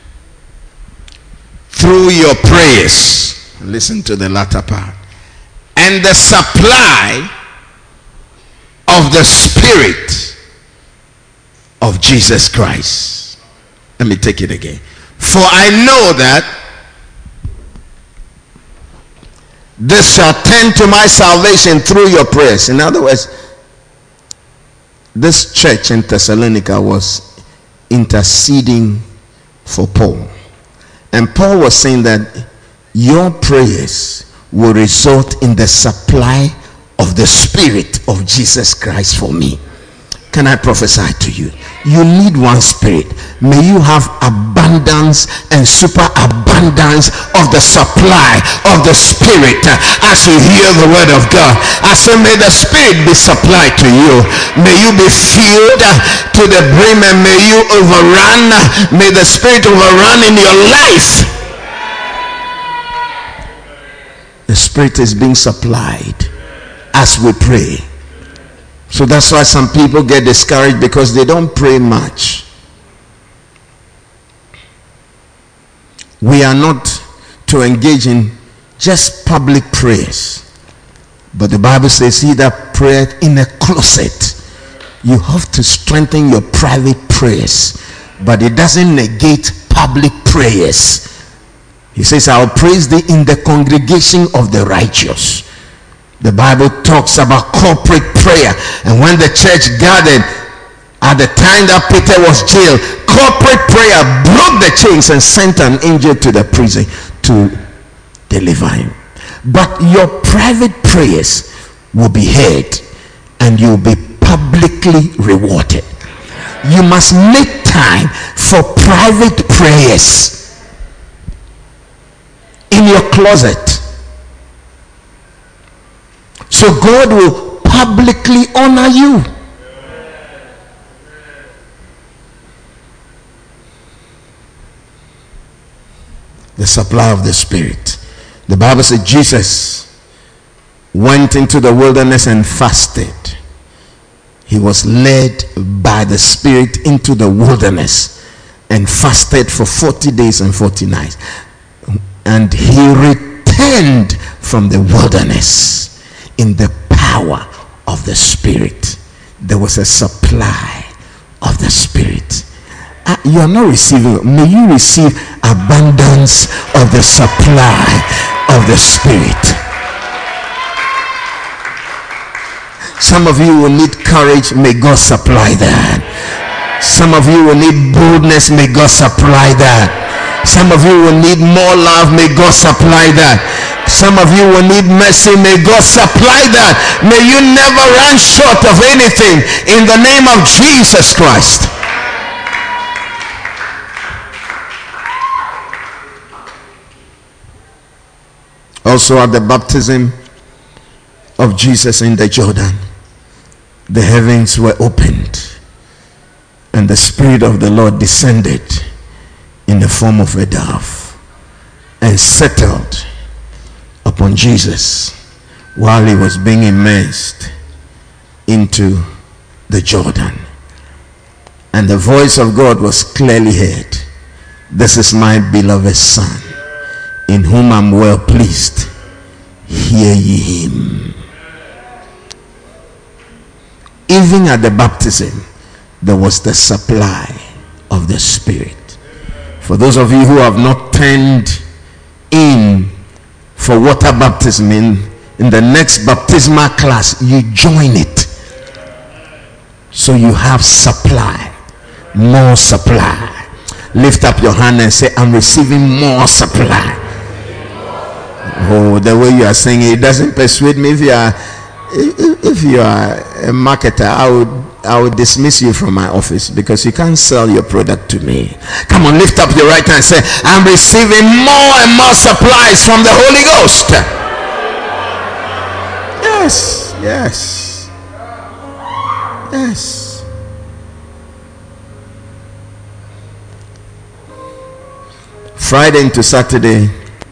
through your prayers. Listen to the latter part. And the supply of the Spirit of Jesus Christ. Let me take it again. For I know that this shall tend to my salvation through your prayers. In other words, this church in Thessalonica was interceding for Paul. And Paul was saying that your prayers will result in the supply of the Spirit of Jesus Christ for me. Can I prophesy to you? You need one Spirit. May you have abundance and super abundance of the supply of the Spirit as you hear the word of God. I say, may the Spirit be supplied to you. May you be filled to the brim, and may you overrun. May the Spirit overrun in your life. The Spirit is being supplied as we pray. So that's why some people get discouraged, because they don't pray much. We are not to engage in just public prayers, but the Bible says, he that prayeth in a closet. You have to strengthen your private prayers, but it doesn't negate public prayers. He says, I'll praise thee in the congregation of the righteous. The Bible talks about corporate prayer. And when the church gathered at the time that Peter was jailed, corporate prayer broke the chains and sent an angel to the prison to deliver him. But your private prayers will be heard, and you'll be publicly rewarded. You must make time for private prayers in your closet, so God will publicly honor you. The supply of the Spirit. The Bible says Jesus went into the wilderness and fasted. He was led by the Spirit into the wilderness and fasted for forty days and forty nights. And he returned from the wilderness in the power of the Spirit. There was a supply of the Spirit. Uh, you are not receiving. May you receive abundance of the supply of the Spirit. Some of you will need courage. May God supply that. Some of you will need boldness. May God supply that. Some of you will need more love. May God supply that. Some of you will need mercy. May God supply that. May you never run short of anything in the name of Jesus Christ. Also, at the baptism of Jesus in the Jordan, the heavens were opened, and the Spirit of the Lord descended in the form of a dove and settled upon Jesus while he was being immersed into the Jordan. And the voice of God was clearly heard. This is my beloved Son, in whom I'm well pleased. Hear ye him. Even at the baptism, there was the supply of the Spirit. For those of you who have not turned in for water baptism, in, in the next baptismal class, you join it, so you have supply. more supply. Lift up your hand and say, I'm receiving more supply. Oh, the way you are saying it, it doesn't persuade me. If you are if you are a marketer, I would I would dismiss you from my office because you can't sell your product to me. Come on, lift up your right hand and say, I'm receiving more and more supplies from the Holy Ghost. Yes, yes, yes. Friday into Saturday,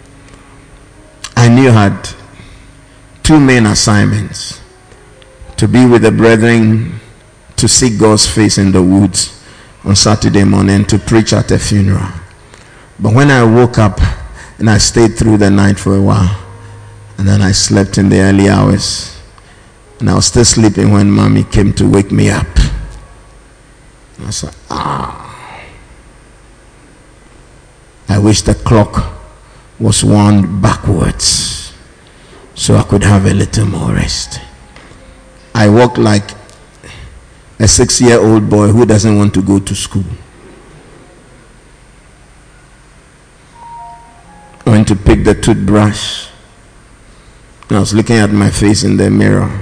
I knew I had two main assignments: to be with the brethren, to seek God's face in the woods on Saturday morning, to preach at a funeral. But when I woke up and I stayed through the night for a while, and then I slept in the early hours, and I was still sleeping when mommy came to wake me up. And I said, ah, I wish the clock was wound backwards so I could have a little more rest. I walked like a six-year-old boy who doesn't want to go to school. I went to pick the toothbrush. I was looking at my face in the mirror.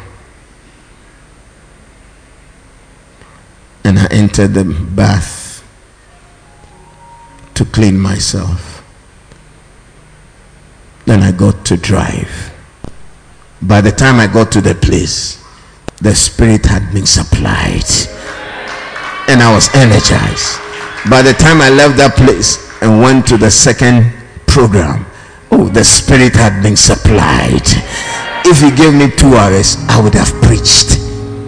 And I entered the bath to clean myself. Then I got to drive. By the time I got to the place, the Spirit had been supplied and I was energized. By the time I left that place and went to the second program, oh, the Spirit had been supplied. If you gave me two hours, I would have preached.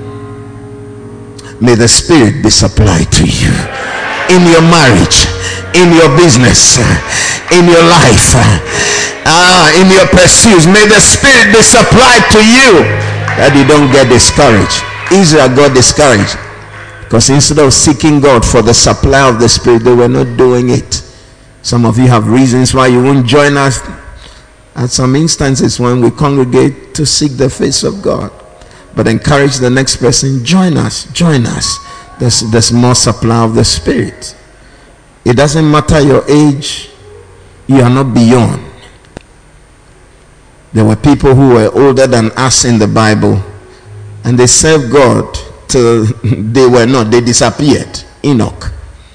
May the Spirit be supplied to you in your marriage, in your business, in your life, ah, in your pursuits. May the Spirit be supplied to you, that you don't get discouraged. Israel got discouraged because instead of seeking God for the supply of the Spirit, they were not doing it. Some of you have reasons why you won't join us at some instances when we congregate to seek the face of God. But encourage the next person, join us, join us. There's, there's more supply of the Spirit. It doesn't matter your age, you are not beyond. There were people who were older than us in the Bible, and they served God till they were not, they disappeared. Enoch.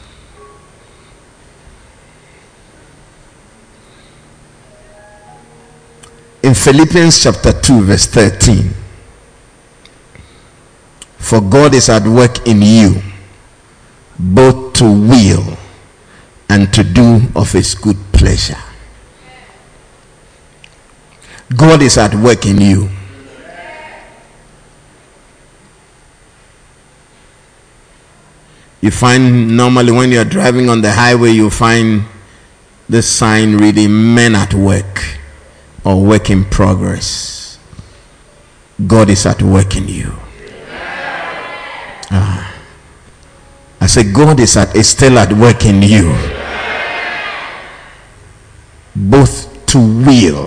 In Philippians chapter two verse thirteen, for God is at work in you, both to will and to do of his good pleasure. God is at work in you. You find normally when you're driving on the highway, you find this sign reading men at work or work in progress. God is at work in you. Ah. I say God is at is still at work in you, both to will.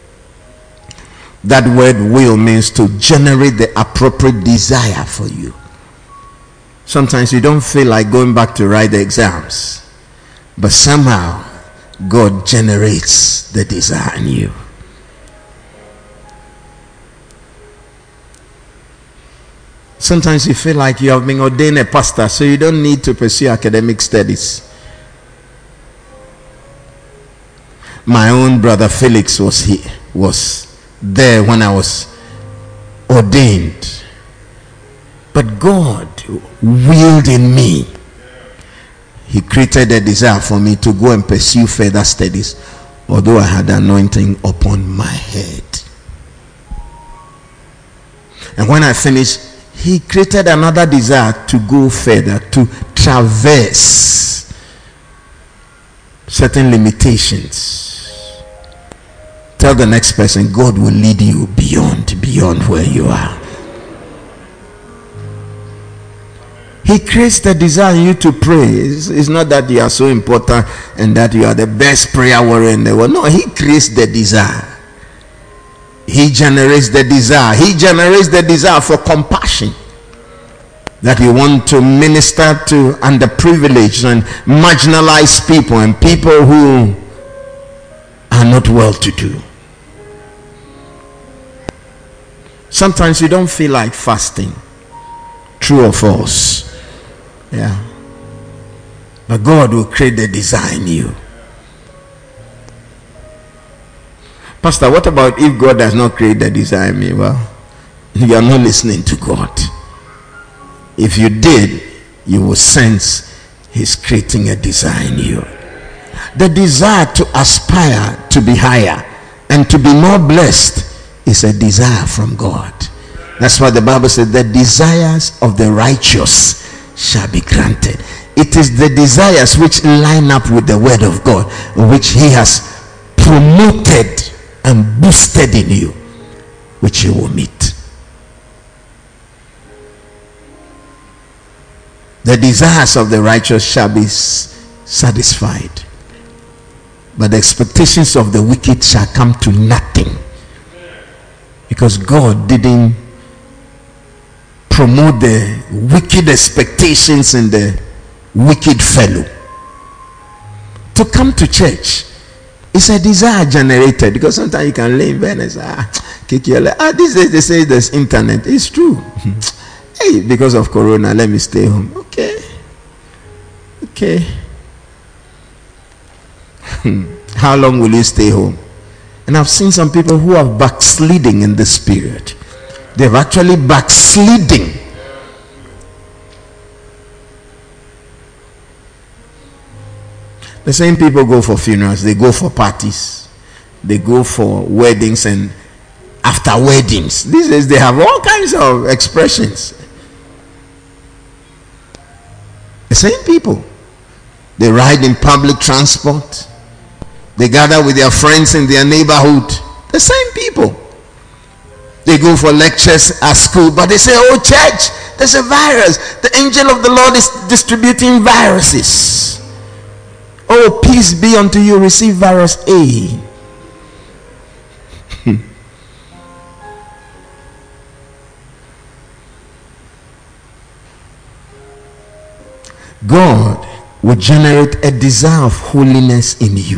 That word will means to generate the appropriate desire for you. Sometimes you don't feel like going back to write the exams, but somehow God generates the desire in you. Sometimes you feel like you have been ordained a pastor, so you don't need to pursue academic studies. My own brother Felix was here, was there when I was ordained. But God willed in me. He created a desire for me to go and pursue further studies, although I had anointing upon my head. And when I finished, he created another desire to go further, to traverse certain limitations. Tell the next person, God will lead you beyond, beyond where you are. He creates the desire in you to pray. It's, it's not that you are so important and that you are the best prayer warrior in the world. No, he creates the desire. He generates the desire. He generates the desire for compassion. that you want to minister to underprivileged and marginalized people and people who are not well to do. Sometimes you don't feel like fasting. True or false? Yeah. But God will create the desire in you. Pastor, what about if God does not create the desire in me? Well, you are not listening to God. If you did, you will sense He's creating a desire in you. The desire to aspire to be higher and to be more blessed is a desire from God. That's why the Bible said the desires of the righteous shall be granted. It is the desires which line up with the word of God, which He has promoted and boosted in you, which you will meet. The desires of the righteous shall be satisfied, but the expectations of the wicked shall come to nothing, because God didn't promote the wicked expectations in the wicked fellow. To come to church is a desire generated, because sometimes you can lay in bed and say, ah, kick your leg. Ah, these days they say there's internet. It's true. Hey, because of Corona, let me stay home. Okay. Okay. How long will you stay home? And I've seen some people who are backsliding in this period. They've actually backsliding. The same people go for funerals, they go for parties, they go for weddings and after weddings. These days they have all kinds of expressions. The same people. They ride in public transport. They gather with their friends in their neighborhood. The same people. They go for lectures at school, but they say, oh church, there's a virus. The angel of the Lord is distributing viruses. Oh, peace be unto you, receive virus A. God will generate a desire of holiness in you.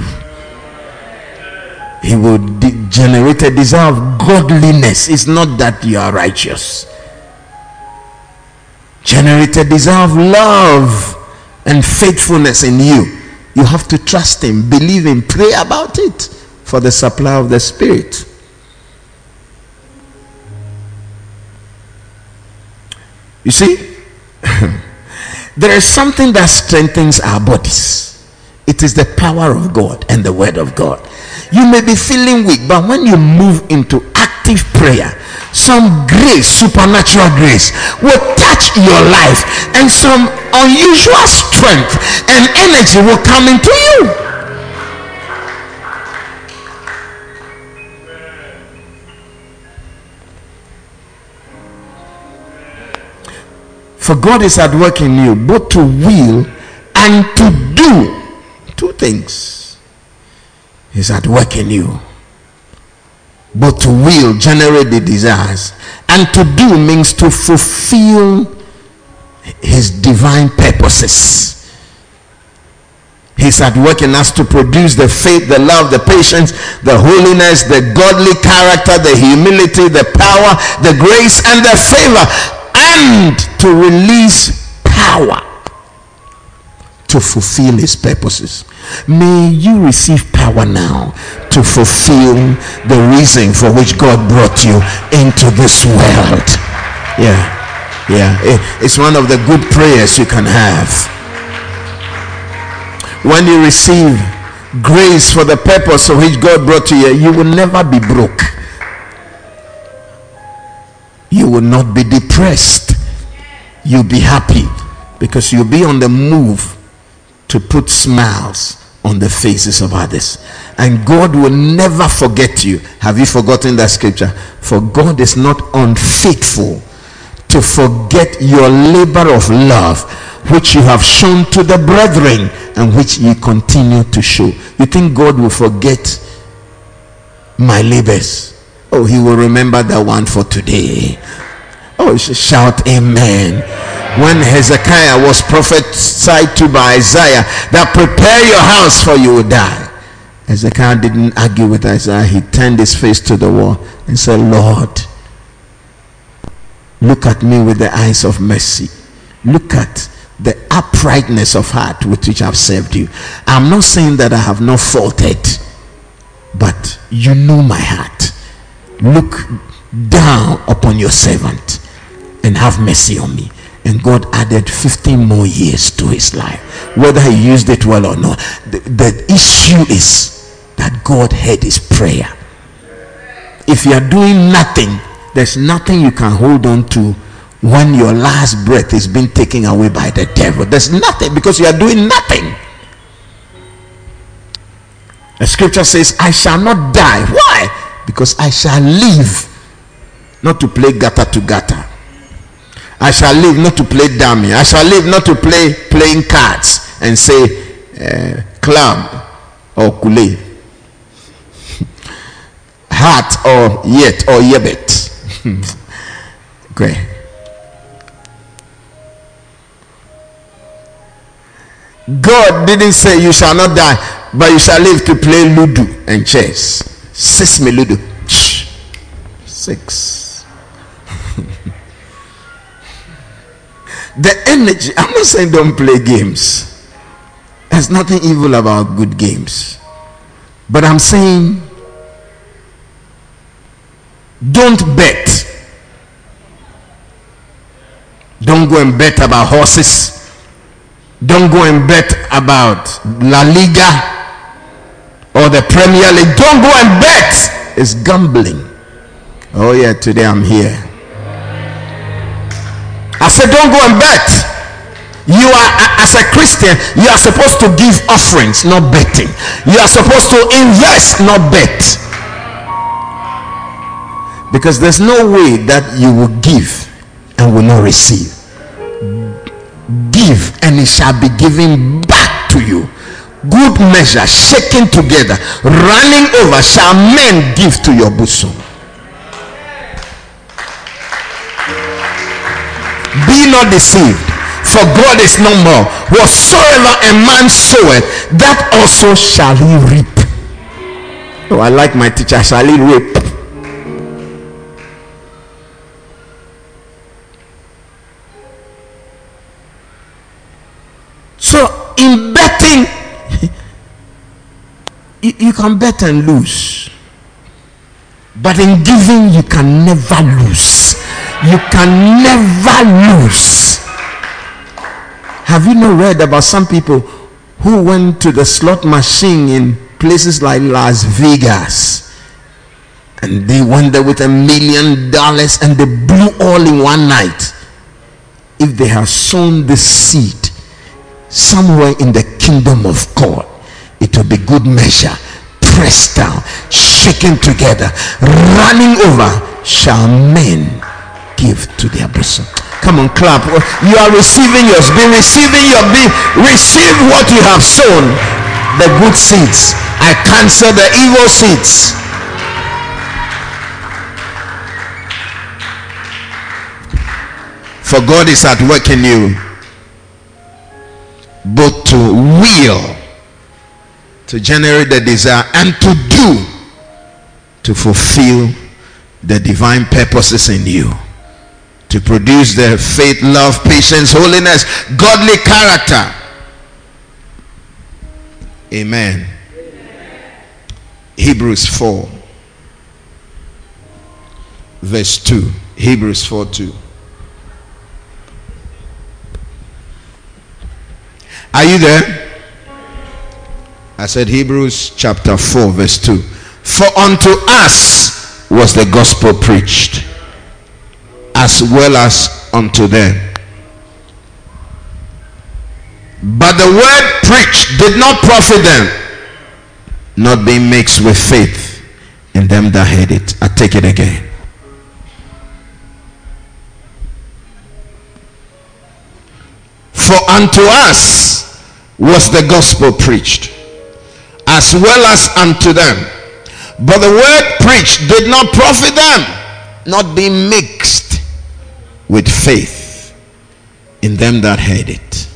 He will de- generate a desire of godliness. It's not that you are righteous. Generate a desire of love and faithfulness in you. You have to trust Him, believe Him, pray about it for the supply of the Spirit. You see, there is something that strengthens our bodies. It is the power of God and the word of God. You may be feeling weak, but when you move into active prayer, some grace, supernatural grace, will touch your life, and some unusual strength and energy will come into you. For God is at work in you, both to will and to do. Two things. He's at work in you. Both to will, generate the desires, and to do means to fulfill His divine purposes. He's at work in us to produce the faith, the love, the patience, the holiness, the godly character, the humility, the power, the grace, and the favor, and to release power to fulfill His purposes. May you receive power now to fulfill the reason for which God brought you into this world. Yeah, yeah. It's one of the good prayers you can have. When you receive grace for the purpose for which God brought you here, you will never be broke. You will not be depressed. You'll be happy because you'll be on the move to put smiles on the faces of others, and God will never forget you. Have you forgotten that scripture? For God is not unfaithful to forget your labor of love which you have shown to the brethren and which you continue to show. You think God will forget my labors? Oh, He will remember that one for today. Oh, shout amen. when Hezekiah was prophesied to by Isaiah that prepare your house for you will die. Hezekiah didn't argue with Isaiah. He turned his face to the wall and said, Lord, look at me with the eyes of mercy. Look at the uprightness of heart with which I've served you. I'm not saying that I have not faulted, but you know my heart. Look down upon your servant and have mercy on me. And God added fifteen more years to his life, whether he used it well or not. The, the issue is that God heard his prayer. If you are doing nothing, there's nothing you can hold on to when your last breath is being taken away by the devil. There's nothing, because you are doing nothing. The scripture says, I shall not die. Why? Because I shall live, not to play gutter to gutter. I shall live not to play dummy. I shall live not to play playing cards and say uh, club or kule, heart or yet or yebet. Okay. God didn't say you shall not die, but you shall live to play ludo and chess. Six me ludo. Six. The energy, I'm not saying don't play games. There's nothing evil about good games. But I'm saying don't bet. Don't go and bet about horses. Don't go and bet about La Liga or the Premier League. Don't go and bet. It's gambling. Oh yeah, today I'm here. I said don't go and bet. You are, as a Christian, you are supposed to give offerings, not betting. You are supposed to invest, not bet. Because there's no way that you will give and will not receive. Give and it shall be given back to you. Good measure, shaken together, running over, shall men give to your bosom. Be not deceived, for God is no more. Whatsoever a man soweth, that also shall he reap. Oh, I like my teacher. Shall he reap? So in betting, you, you can bet and lose, but in giving you can never lose. You can never lose. Have you not read about some people who went to the slot machine in places like Las Vegas, and they went there with a million dollars and they blew all in one night? If they have sown the seed somewhere in the kingdom of God, it will be good measure, pressed down, shaken together, running over, shall men give to their bosom. Come on, clap. You are receiving yours. Be receiving your be receive what you have sown. The good seeds. I cancel the evil seeds. For God is at work in you, both to will, to generate the desire, and to do, to fulfill the divine purposes in you, to produce the faith, love, patience, holiness, godly character. Amen. Hebrews four verse two. Hebrews four two. Are you there? I said Hebrews chapter four verse two. For unto us was the gospel preached, as well as unto them. But the word preached did not profit them, not being mixed with faith in them that heard it. I take it again. For unto us was the gospel preached, as well as unto them. But the word preached did not profit them, not being mixed with faith in them that heard it.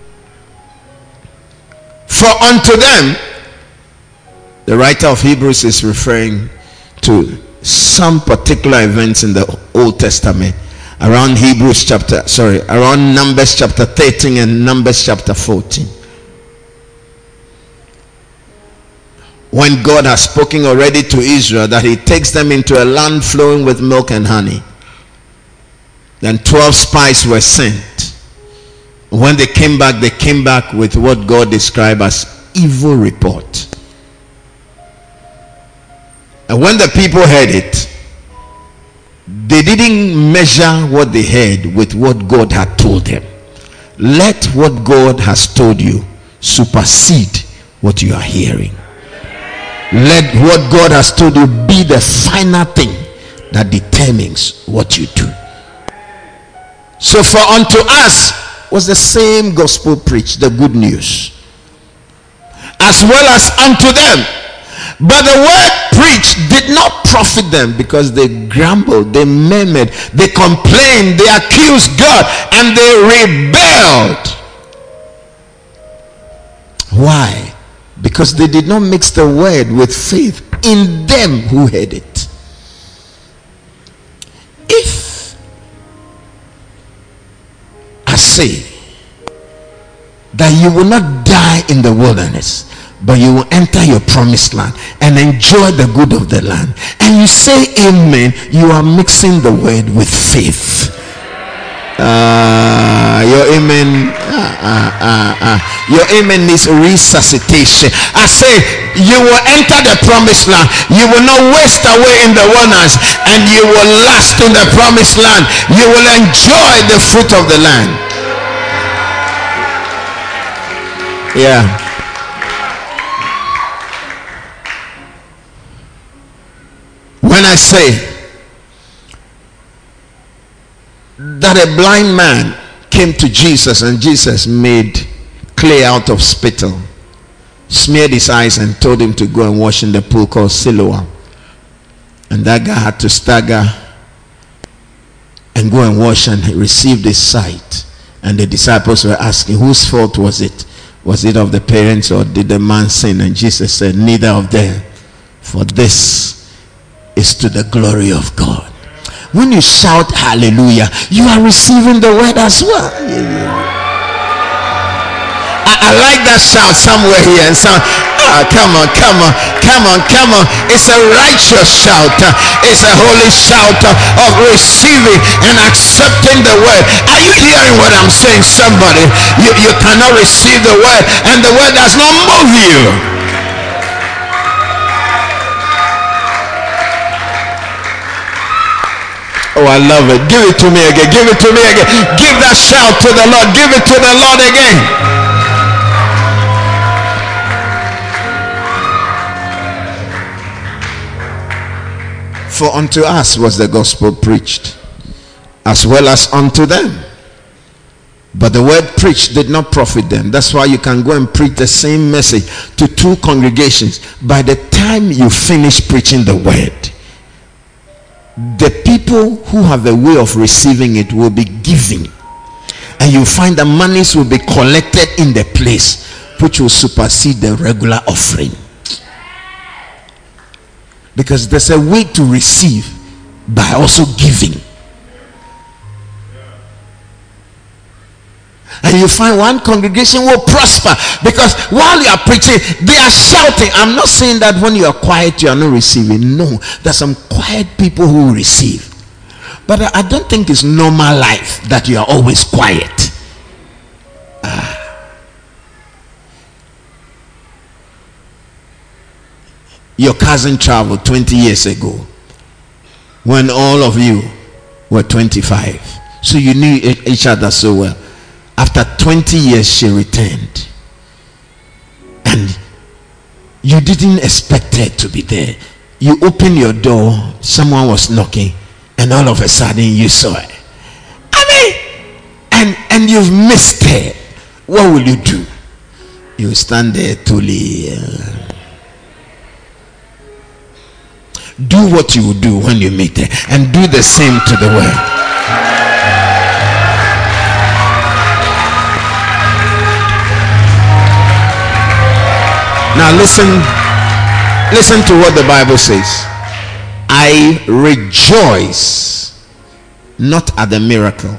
For unto them, the writer of Hebrews is referring to some particular events in the Old Testament around Hebrews chapter, sorry, around Numbers chapter thirteen and Numbers chapter fourteen. When God has spoken already to Israel that he takes them into a land flowing with milk and honey. Then twelve spies were sent. When they came back, they came back with what God described as evil report. And when the people heard it, they didn't measure what they heard with what God had told them. Let what God has told you supersede what you are hearing. Let what God has told you be the final thing that determines what you do. So for unto us was the same gospel preached, the good news, as well as unto them. But the word preached did not profit them, because they grumbled, they murmured, they complained, they accused God, and they rebelled. Why? Because they did not mix the word with faith in them who heard it. If I say that you will not die in the wilderness, but you will enter your promised land and enjoy the good of the land, and you say amen, you are mixing the word with faith. Uh, your amen uh, uh, uh, uh, your amen needs resuscitation. I say you will enter the promised land, you will not waste away in the wilderness, and you will last in the promised land. You will enjoy the fruit of the land. Yeah. When I say that a blind man came to Jesus and Jesus made clay out of spittle, smeared his eyes, and told him to go and wash in the pool called Siloam, and that guy had to stagger and go and wash, and he received his sight. And the disciples were asking, whose fault was it? Was it of the parents, or did the man sin? And Jesus said, neither of them, for this is to the glory of God. When you shout hallelujah, you are receiving the word as well. I, I like that shout somewhere here, and sound, ah, come on, come on, come on, come on. It's a righteous shout. It's a holy shout of receiving and accepting the word. Are you hearing what I'm saying? Somebody, you, you cannot receive the word and the word does not move you. Oh, I love it. Give it to me again. Give it to me again. Give that shout to the Lord. Give it to the Lord again. For unto us was the gospel preached, as well as unto them. But the word preached did not profit them. That's why you can go and preach the same message to two congregations. By the time you finish preaching the word, the people who have a way of receiving it will be giving, and you find the monies will be collected in the place, which will supersede the regular offering. Because there's a way to receive by also giving. And you find one congregation will prosper, because while you are preaching, they are shouting. I'm not saying that when you are quiet you are not receiving. No, there's some quiet people who will receive, but I don't think it's normal life that you are always quiet. Ah. Your cousin traveled twenty years ago when all of you were twenty-five, so you knew each other so well. After twenty years she returned, and you didn't expect her to be there. You opened your door, someone was knocking, and all of a sudden you saw her. I mean, and and you've missed her. What will you do? You stand there totally. Uh, do what you would do when you meet her, and do the same to the world. Now listen, listen to what the Bible says. I rejoice not at the miracle,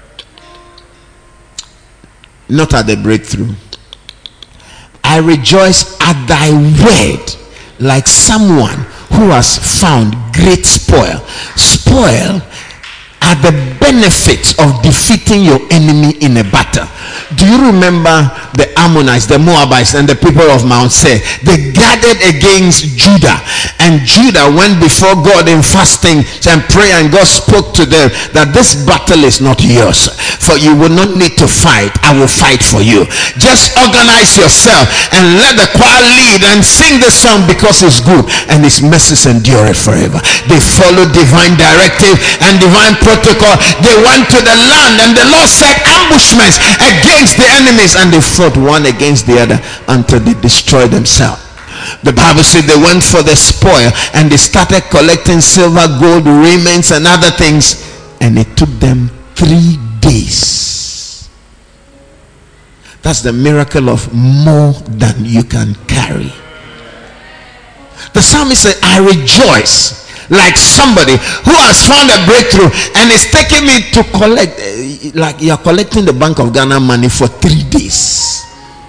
not at the breakthrough. I rejoice at thy word, like someone who has found great spoil. Spoil are the benefits of defeating your enemy in a battle. Do you remember the Ammonites, the Moabites, and the people of Mount Seir? They gathered against Judah, and Judah went before God in fasting and prayer, and God spoke to them that this battle is not yours, for you will not need to fight. I will fight for you. Just organize yourself and let the choir lead and sing the song, because it's good and his mercies endure forever. They followed divine directive and divine protocol. They went to the land, and the Lord set ambushments against the enemies, and they fought one against the other until they destroyed themselves. The Bible said they went for the spoil, and they started collecting silver, gold, raiments, and other things, and it took them three days. That's the miracle of more than you can carry. The psalmist said, I rejoice like somebody who has found a breakthrough and is taking me to collect, like you are collecting the Bank of Ghana money for three days.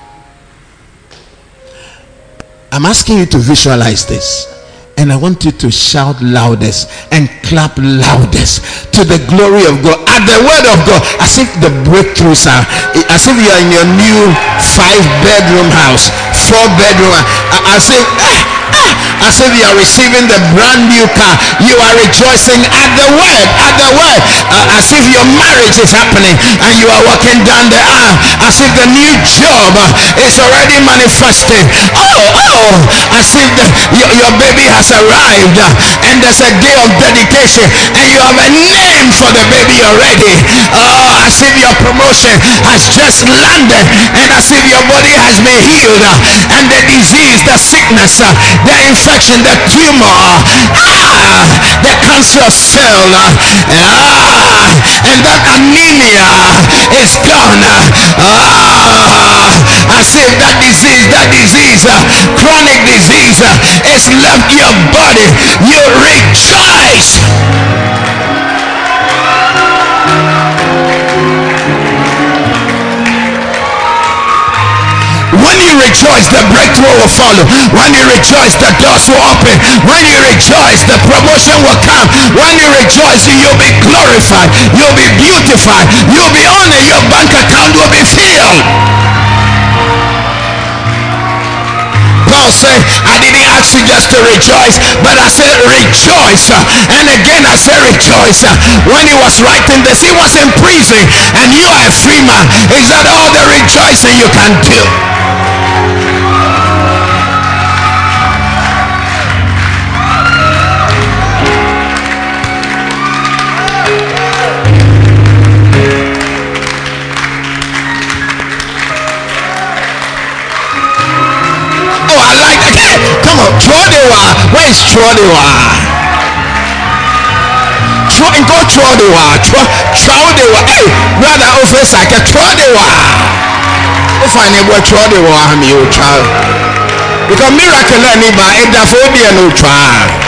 I'm asking you to visualize this, and I want you to shout loudest and clap loudest to the glory of God, at the word of God, as if the breakthroughs are, as if you are in your new five bedroom house, four bedroom, as if ah, as if you are receiving the brand new car. You are rejoicing at the word, at the word, uh, as if your marriage is happening and you are walking down the aisle, as if the new job uh, is already manifesting. Oh, oh, as if the, your, your baby has arrived uh, and there's a day of dedication and you have a name for the baby already. Oh, as if your promotion has just landed, and as if your body has been healed uh, and the disease, the sickness, uh, the infection, the tumor, ah, the cancer cell, ah, and that anemia is gone. Ah, as if that disease, that disease, uh, chronic disease, uh, is left your body. You rejoice. When you rejoice, the breakthrough will follow. When you rejoice, the doors will open. When you rejoice, the promotion will come. When you rejoice, you'll be glorified. You'll be beautified. You'll be honored. Your bank account will be filled. Paul said, I didn't ask you just to rejoice, but I said rejoice. And again I said rejoice. When he was writing this, he was in prison, and you are a free man. Is that all the rejoicing you can do? Trodewa, where is Trodewa? Tro, go Trodewa, Tro, Trodewa. Hey, brother, officer, I get Trodewa. If I never Trodewa, I'm you child. Because miracle anybody, if the phobia no try.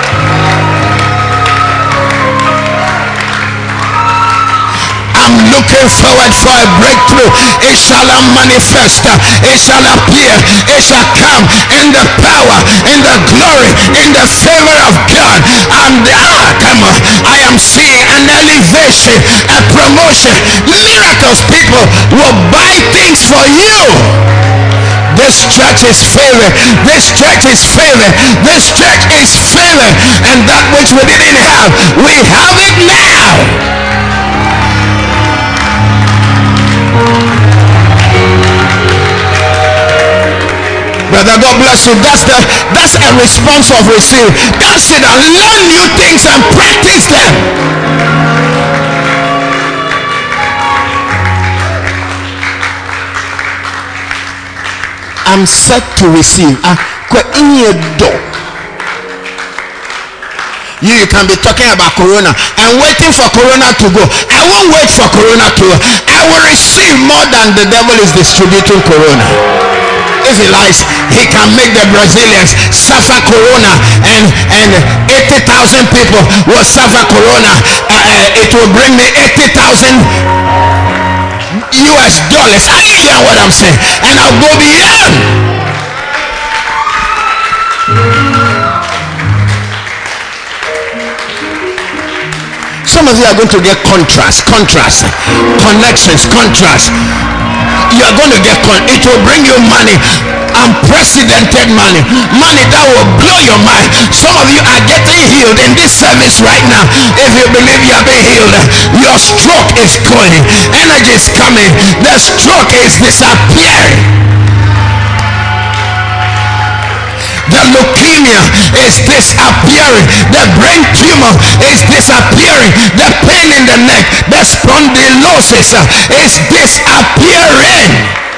I'm looking forward for a breakthrough. It shall manifest, it shall appear, it shall come in the power, in the glory, in the favor of God. And ah, come on, I am seeing an elevation, a promotion, miracles. People will buy things for you. This church is favored. This church is favored. This church is favored. And that which we didn't have, we have it now. Brother, God bless you. That's the that's a response of receive. That's it. And learn new things and practice them. I'm set to receive. You, you can be talking about corona and waiting for corona to go. I won't wait for corona to go. I will receive more than the devil is distributing corona. If he likes, he can make the Brazilians suffer corona, and and eighty thousand people will suffer corona. Uh, uh, it will bring me eighty thousand U S dollars. Are you hearing what I'm saying? And I'll go beyond. Some of you are going to get contrast, contrast, connections, contrast. You are going to get con- it will bring you money, unprecedented money, money that will blow your mind. Some of you are getting healed in this service right now. If you believe you are being healed, your stroke is going, energy is coming, the stroke is disappearing. The leukemia is disappearing. The brain tumor is disappearing. The pain in the neck, the spondylosis is disappearing.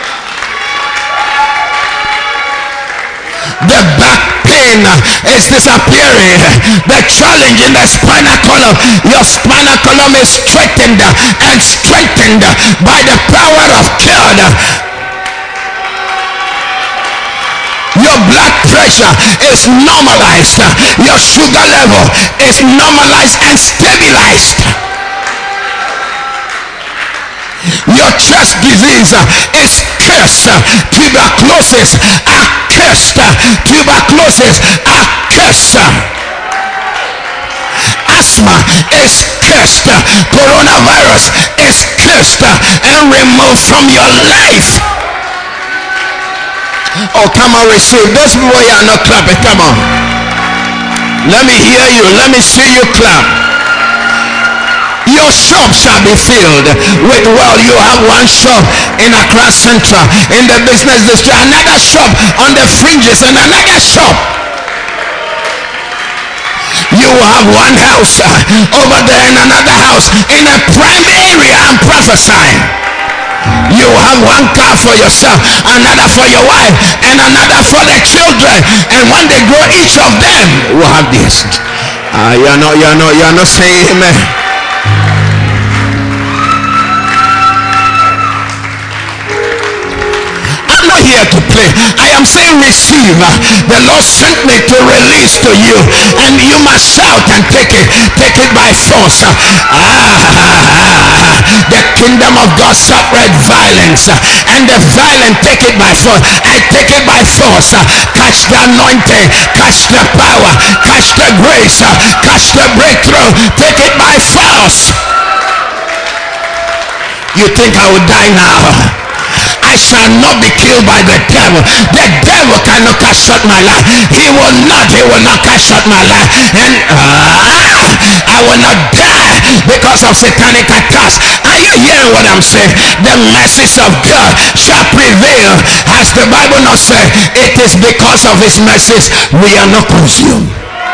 The back pain is disappearing. The challenge in the spinal column, your spinal column is straightened and strengthened by the power of God. Your blood pressure is normalized. Your sugar level is normalized and stabilized. Your chest disease is cursed. Tuberculosis are cursed. Tuberculosis are cursed. Asthma is cursed. Coronavirus is cursed and removed from your life. Oh, come on, receive. Those people here are not clapping. Come on. Let me hear you. Let me see you clap. Your shop shall be filled with wealth. You have one shop in Accra Central, in the business district, another shop on the fringes, and another shop. You have one house over there and another house in a prime area. I'm prophesying. You have one car for yourself, another for your wife, and another for the children. And when they grow, each of them will have this. Uh, you are not, you are not, you are not saying amen. I'm not here to play. I am saying receive. The Lord sent me to release to you, and you must shout and take it. Take it by force. Ah, the kingdom of God suffered violence, and the violent take it by force. I take it by force. Catch the anointing, catch the power, catch the grace, catch the breakthrough. Take it by force. You think I will die now? I shall not be killed by the devil. The devil cannot cut short my life. He will not. He will not cut short my life. And uh, I will not die because of satanic attacks. Are you hearing what I'm saying? The mercies of God shall prevail. As the Bible not said, it is because of his mercies we are not consumed.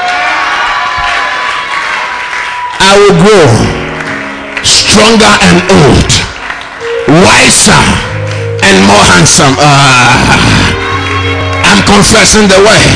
I will grow stronger and old, wiser and more handsome. Uh, I'm confessing the word.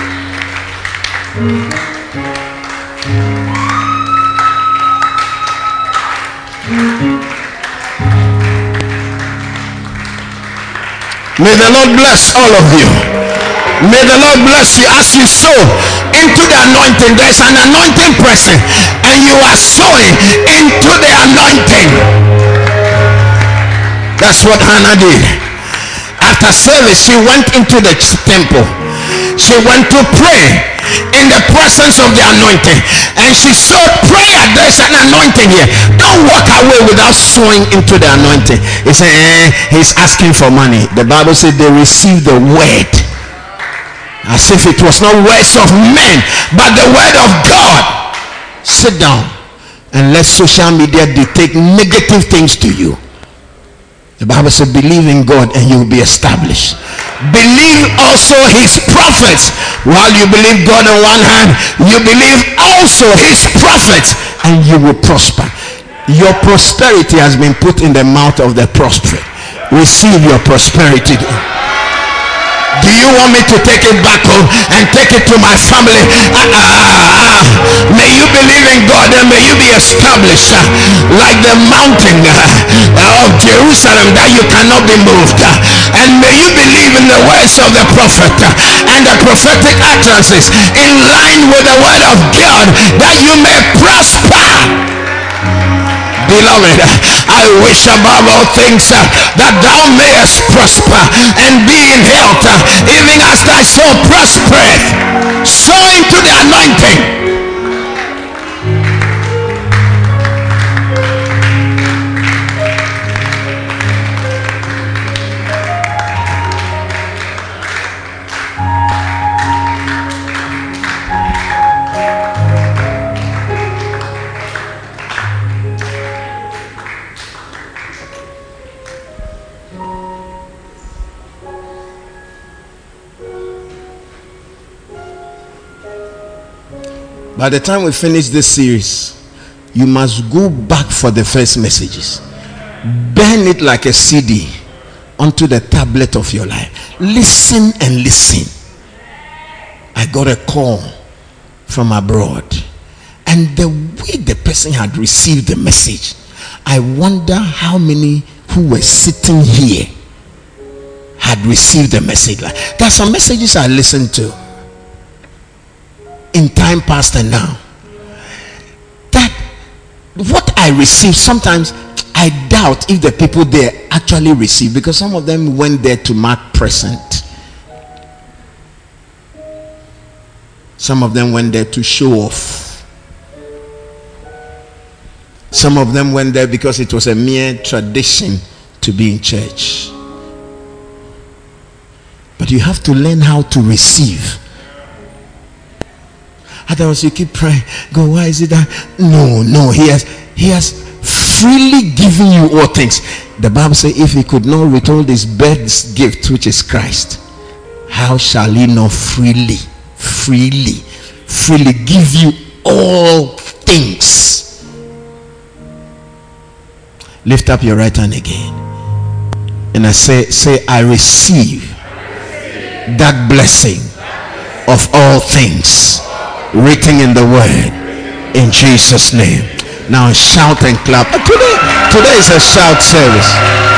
May the Lord bless all of you. May the Lord bless you as you sow into the anointing. There's an anointing present, and you are sowing into the anointing. That's what Hannah did. After service, she went into the temple. She went to pray in the presence of the anointing, and she saw prayer. There's an anointing here. Don't walk away without sowing into the anointing. He said, eh, he's asking for money. The Bible said they received the word as if it was not words of men, but the word of God. Sit down and let social media dictate negative things to you. The Bible says, believe in God and you will be established. Believe also his prophets. While you believe God on one hand, you believe also his prophets, and you will prosper. Your prosperity has been put in the mouth of the prosperous. Receive your prosperity. Do you want me to take it back home and take it to my family? Uh, uh, uh, may you believe in God and may you be established uh, like the mountain uh, of Jerusalem, that you cannot be moved. Uh, And may you believe in the words of the prophet and the prophetic utterances in line with the word of God, that you may prosper. Beloved, I wish above all things uh, that thou mayest prosper and be in health, uh, even as thy soul prospereth. Sow into the anointing. By the time we finish this series, you must go back for the first messages. Burn it like a C D onto the tablet of your life. Listen and listen. I got a call from abroad, and the way the person had received the message, I wonder how many who were sitting here had received the message. Like, there are some messages I listened to in time past and now, that what I received, sometimes I doubt if the people there actually received, because some of them went there to mark present, some of them went there to show off, some of them went there because it was a mere tradition to be in church. But you have to learn how to receive. Otherwise you keep praying, God, why is it that? No, no, he has he has freely given you all things. The Bible says, if he could not withhold his best gift, which is Christ, how shall he not freely, freely, freely give you all things? Lift up your right hand again, and I say, say, I receive that blessing of all things written in the word, in Jesus' name. Now shout and clap. Today, today is a shout service.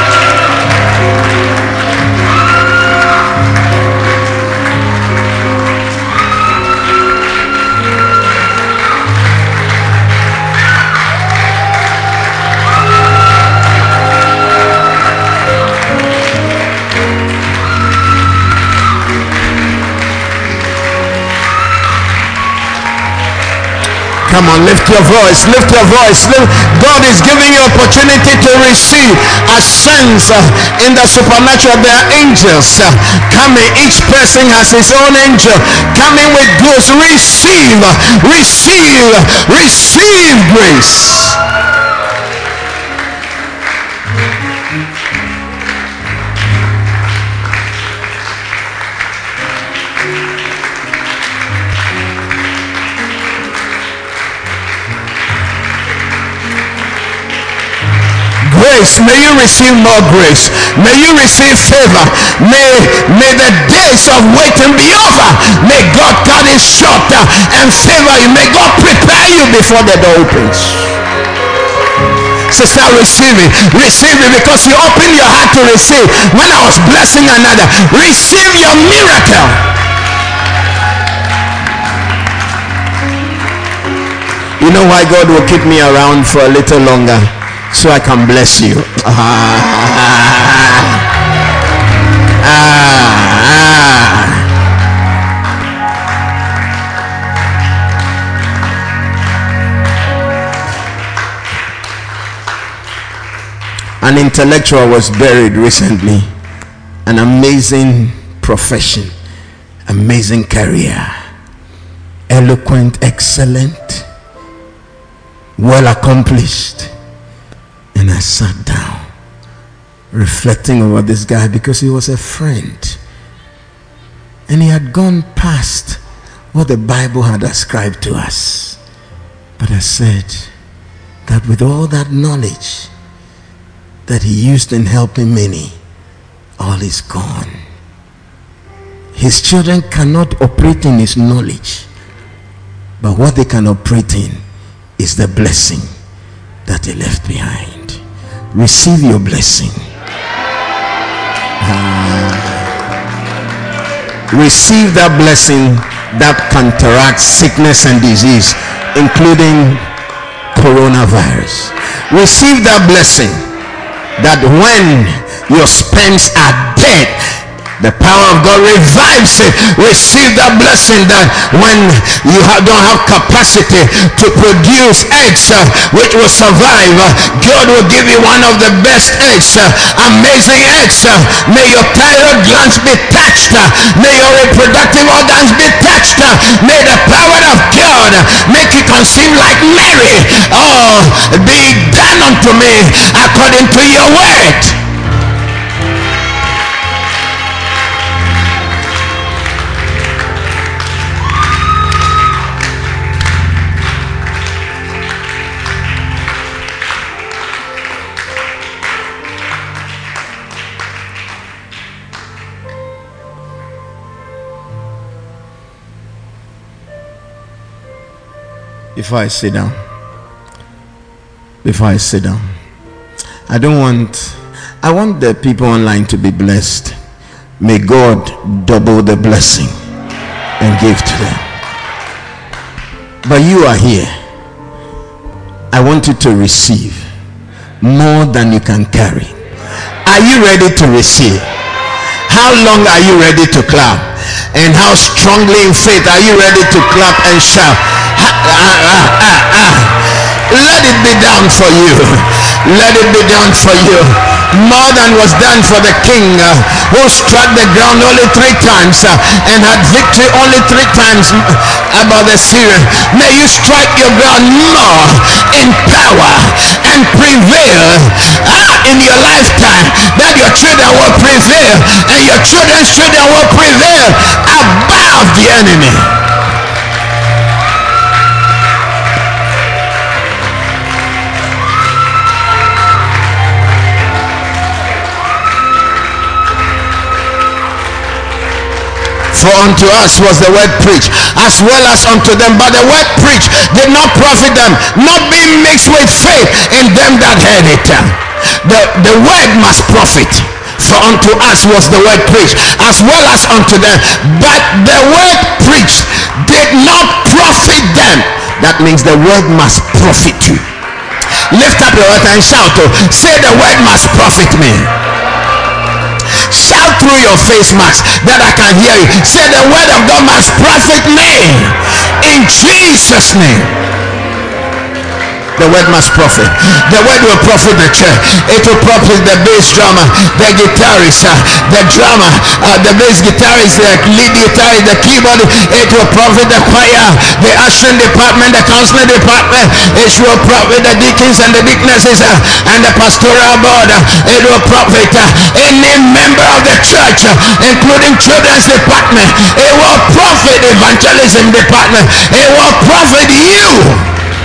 Come on, lift your voice, lift your voice. Lift. God is giving you opportunity to receive a sense uh, in the supernatural. There are angels uh, coming. Each person has his own angel coming with goods. Receive, receive, receive grace. Grace, may you receive more grace. May you receive favor. May, may the days of waiting be over. May God cut it short and favor you. May God prepare you before the door opens. Sister, receive it. Receive it, because you opened your heart to receive. When I was blessing another, receive your miracle. You know why God will keep me around for a little longer? So I can bless you. Ah, ah, ah. An intellectual was buried recently. An amazing profession, amazing career, eloquent, excellent, well accomplished. And I sat down reflecting over this guy, because he was a friend and he had gone past what the Bible had ascribed to us. But I said that with all that knowledge that he used in helping many, all is gone. His children cannot operate in his knowledge, but what they can operate in is the blessing that he left behind. Receive your blessing. Ah. Receive that blessing that counteracts sickness and disease, including coronavirus. Receive that blessing that when your spends are dead, the power of God revives it. Receive that blessing that when you have, don't have capacity to produce eggs uh, which will survive, uh, God will give you one of the best eggs, uh, amazing eggs. Uh, may your thyroid glands be touched. Uh, may your reproductive organs be touched. Uh, may the power of God uh, make you conceive like Mary. Oh, be done unto me according to your word. Before I sit down, before I sit down, I don't want, I want the people online to be blessed. May God double the blessing and give to them. But you are here. I want you to receive more than you can carry. Are you ready to receive? How long are you ready to clap? And how strongly in faith are you ready to clap and shout? Ah, ah, ah, ah. Let it be done for you. Let it be done for you. More than was done for the king uh, who struck the ground only three times uh, and had victory only three times about the Syrian. May you strike your ground more in power and prevail uh, in your lifetime, that your children will prevail and your children's children will prevail above the enemy. For unto us was the word preached, as well as unto them. But the word preached did not profit them, not being mixed with faith in them that heard it. The, the word must profit. For unto us was the word preached, as well as unto them. But the word preached did not profit them. That means the word must profit you. Lift up your heart and shout. Oh, say, the word must profit me. Shout through your face mask that I can hear you. Say, the word of God must profit me in Jesus' name. The word must profit. The word will profit the church. It will profit the bass drummer, the guitarist, uh, the drummer, uh, the bass guitarist, the lead guitarist, the keyboard. It will profit the choir, the ushering department, the counseling department. It will profit the deacons and the deaconesses uh, and the pastoral board. Uh, it will profit uh, any member of the church, uh, including children's department. It will profit evangelism department. It will profit you.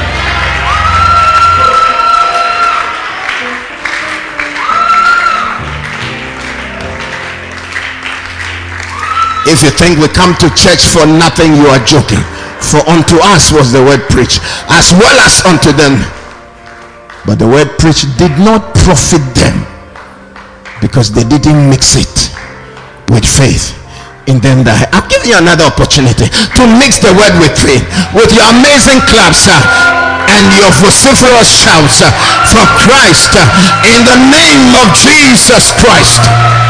If you think we come to church for nothing, you are joking. For unto us was the word preached, as well as unto them. But the word preached did not profit them, because they didn't mix it with faith in them that. I'll give you another opportunity to mix the word with faith, with your amazing claps uh, and your vociferous shouts uh, for Christ, uh, in the name of Jesus Christ.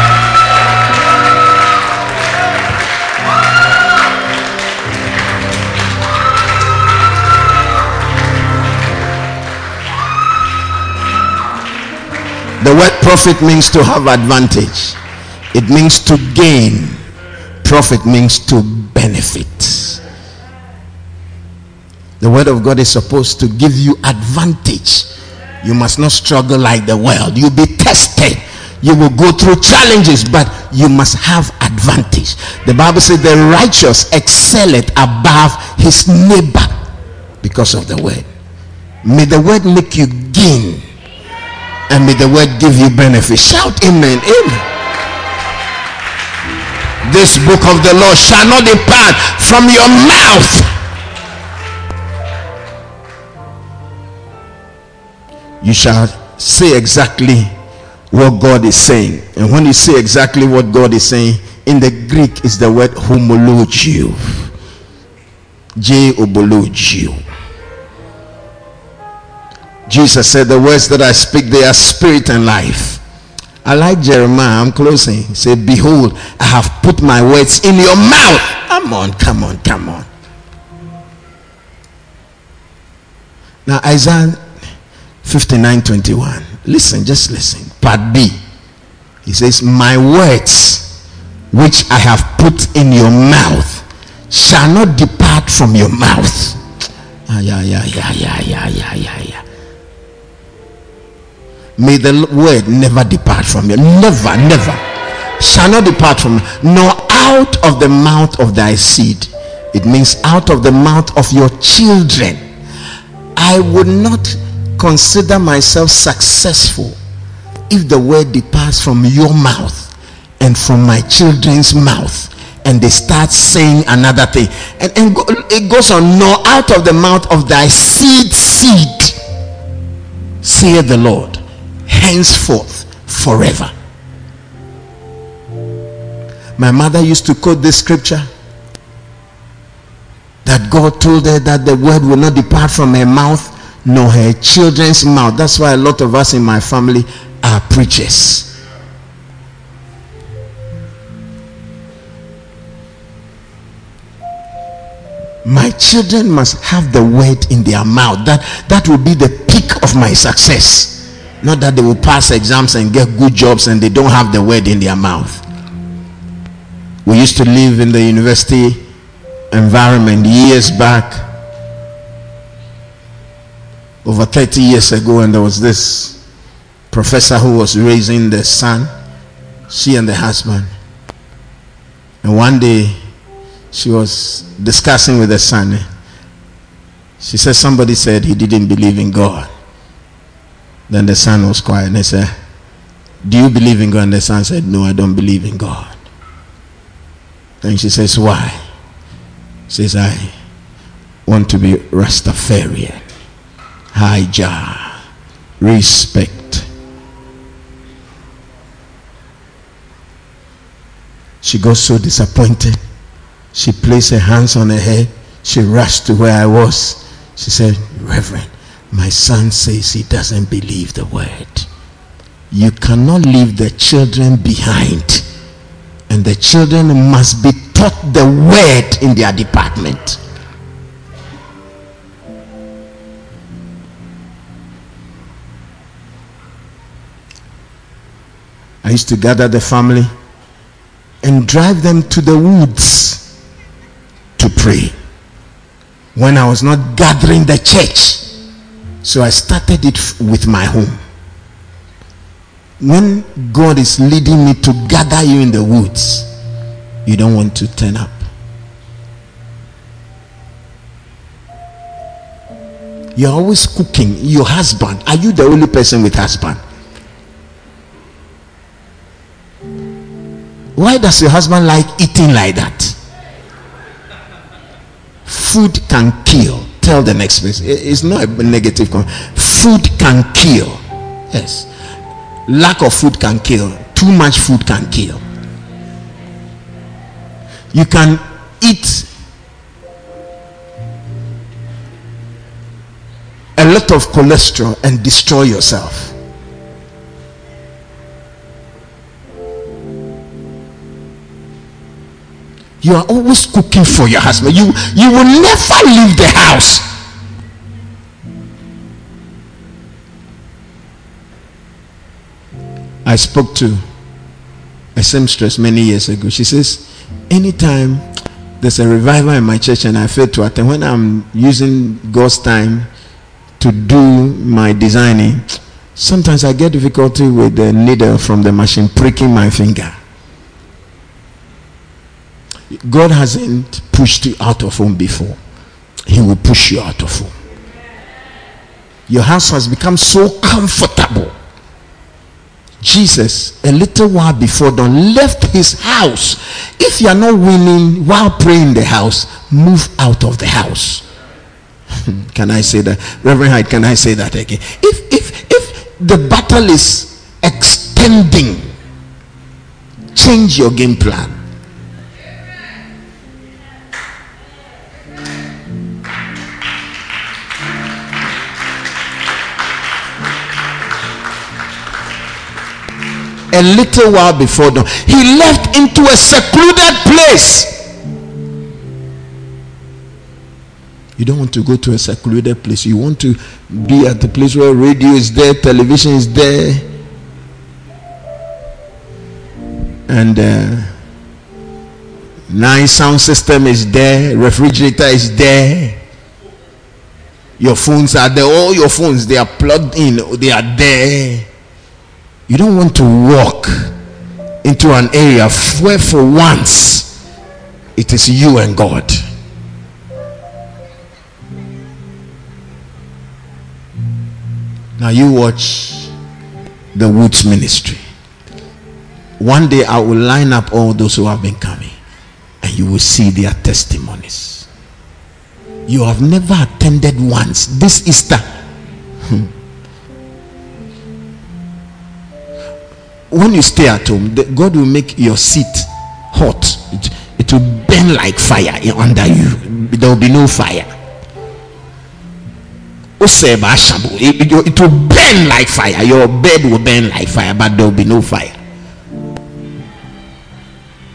The word profit means to have advantage. It means to gain. Profit means to benefit. The word of God is supposed to give you advantage. You must not struggle like the world. You'll be tested. You will go through challenges, but you must have advantage. The Bible says the righteous excelleth above his neighbor because of the word. May the word make you gain. And may the word give you benefit. Shout amen. Amen. This book of the law shall not depart from your mouth. You shall say exactly what God is saying. And when you see exactly what God is saying, in the Greek is the word homologio. J obologio. Jesus said, the words that I speak, they are spirit and life. I like Jeremiah. I'm closing. He said, behold, I have put my words in your mouth. Come on, come on, come on. Now Isaiah fifty-nine twenty-one. Listen, just listen. Part B. He says, my words which I have put in your mouth shall not depart from your mouth. Ah, yeah, yeah, yeah, yeah, yeah, yeah, yeah, yeah. May the word never depart from you. Never, never. Shall not depart from you. Nor out of the mouth of thy seed. It means out of the mouth of your children. I would not consider myself successful if the word departs from your mouth and from my children's mouth, and they start saying another thing. And, and go, it goes on, nor out of the mouth of thy seed seed, saith the Lord, henceforth forever. My mother used to quote this scripture, that God told her that the word will not depart from her mouth nor her children's mouth. That's why a lot of us in my family are preachers. My children must have the word in their mouth. That that will be the peak of my success. Not that they will pass exams and get good jobs and they don't have the word in their mouth. We used to live in the university environment years back, over thirty years ago, and there was this professor who was raising the son, she and the husband. And one day she was discussing with the son. She said somebody said he didn't believe in God. Then the son was quiet and he said, do you believe in God? And the son said, no, I don't believe in God. And she says, why? She says, I want to be Rastafarian. Hijah, respect. She got so disappointed. She placed her hands on her head. She rushed to where I was. She said, Reverend, my son says he doesn't believe the word. You cannot leave the children behind, and the children must be taught the word in their department. I used to gather the family and drive them to the woods to pray when I was not gathering the church. So I started it with my home. When God is leading me to gather you in the woods, you don't want to turn up. You're always cooking. Your husband, are you the only person with husband? Why does your husband like eating like that? Food can kill. Tell the next person. It's not a negative comment. Food can kill. Yes. Lack of food can kill. Too much food can kill. You can eat a lot of cholesterol and destroy yourself. You are always cooking for your husband. You you will never leave the house. I spoke to a seamstress many years ago. She says, anytime there's a revival in my church and I fail to attend, when I'm using God's time to do my designing, sometimes I get difficulty with the needle from the machine pricking my finger. God hasn't pushed you out of home before. He will push you out of home. Your house has become so comfortable. Jesus, a little while before dawn, left his house. If you are not winning while praying in the house, move out of the house. Can I say that? Reverend Hyde, can I say that again? If if if the battle is extended pretending. Change your game plan. A little while before dawn, he left into a secluded place. You don't want to go to a secluded place. You want to be at the place where radio is there, television is there, and uh, nice sound system is there, refrigerator is there, your phones are there, all your phones, they are plugged in, they are there. You don't want to walk into an area where for once it is you and God. Now you watch the Woods ministry. One day I will line up all those who have been coming, and you will see their testimonies. You have never attended once this Easter. Hmm. When you stay at home, God will make your seat hot. It, it will burn like fire under you. There will be no fire. It will burn like fire. Your bed will burn like fire, but there will be no fire.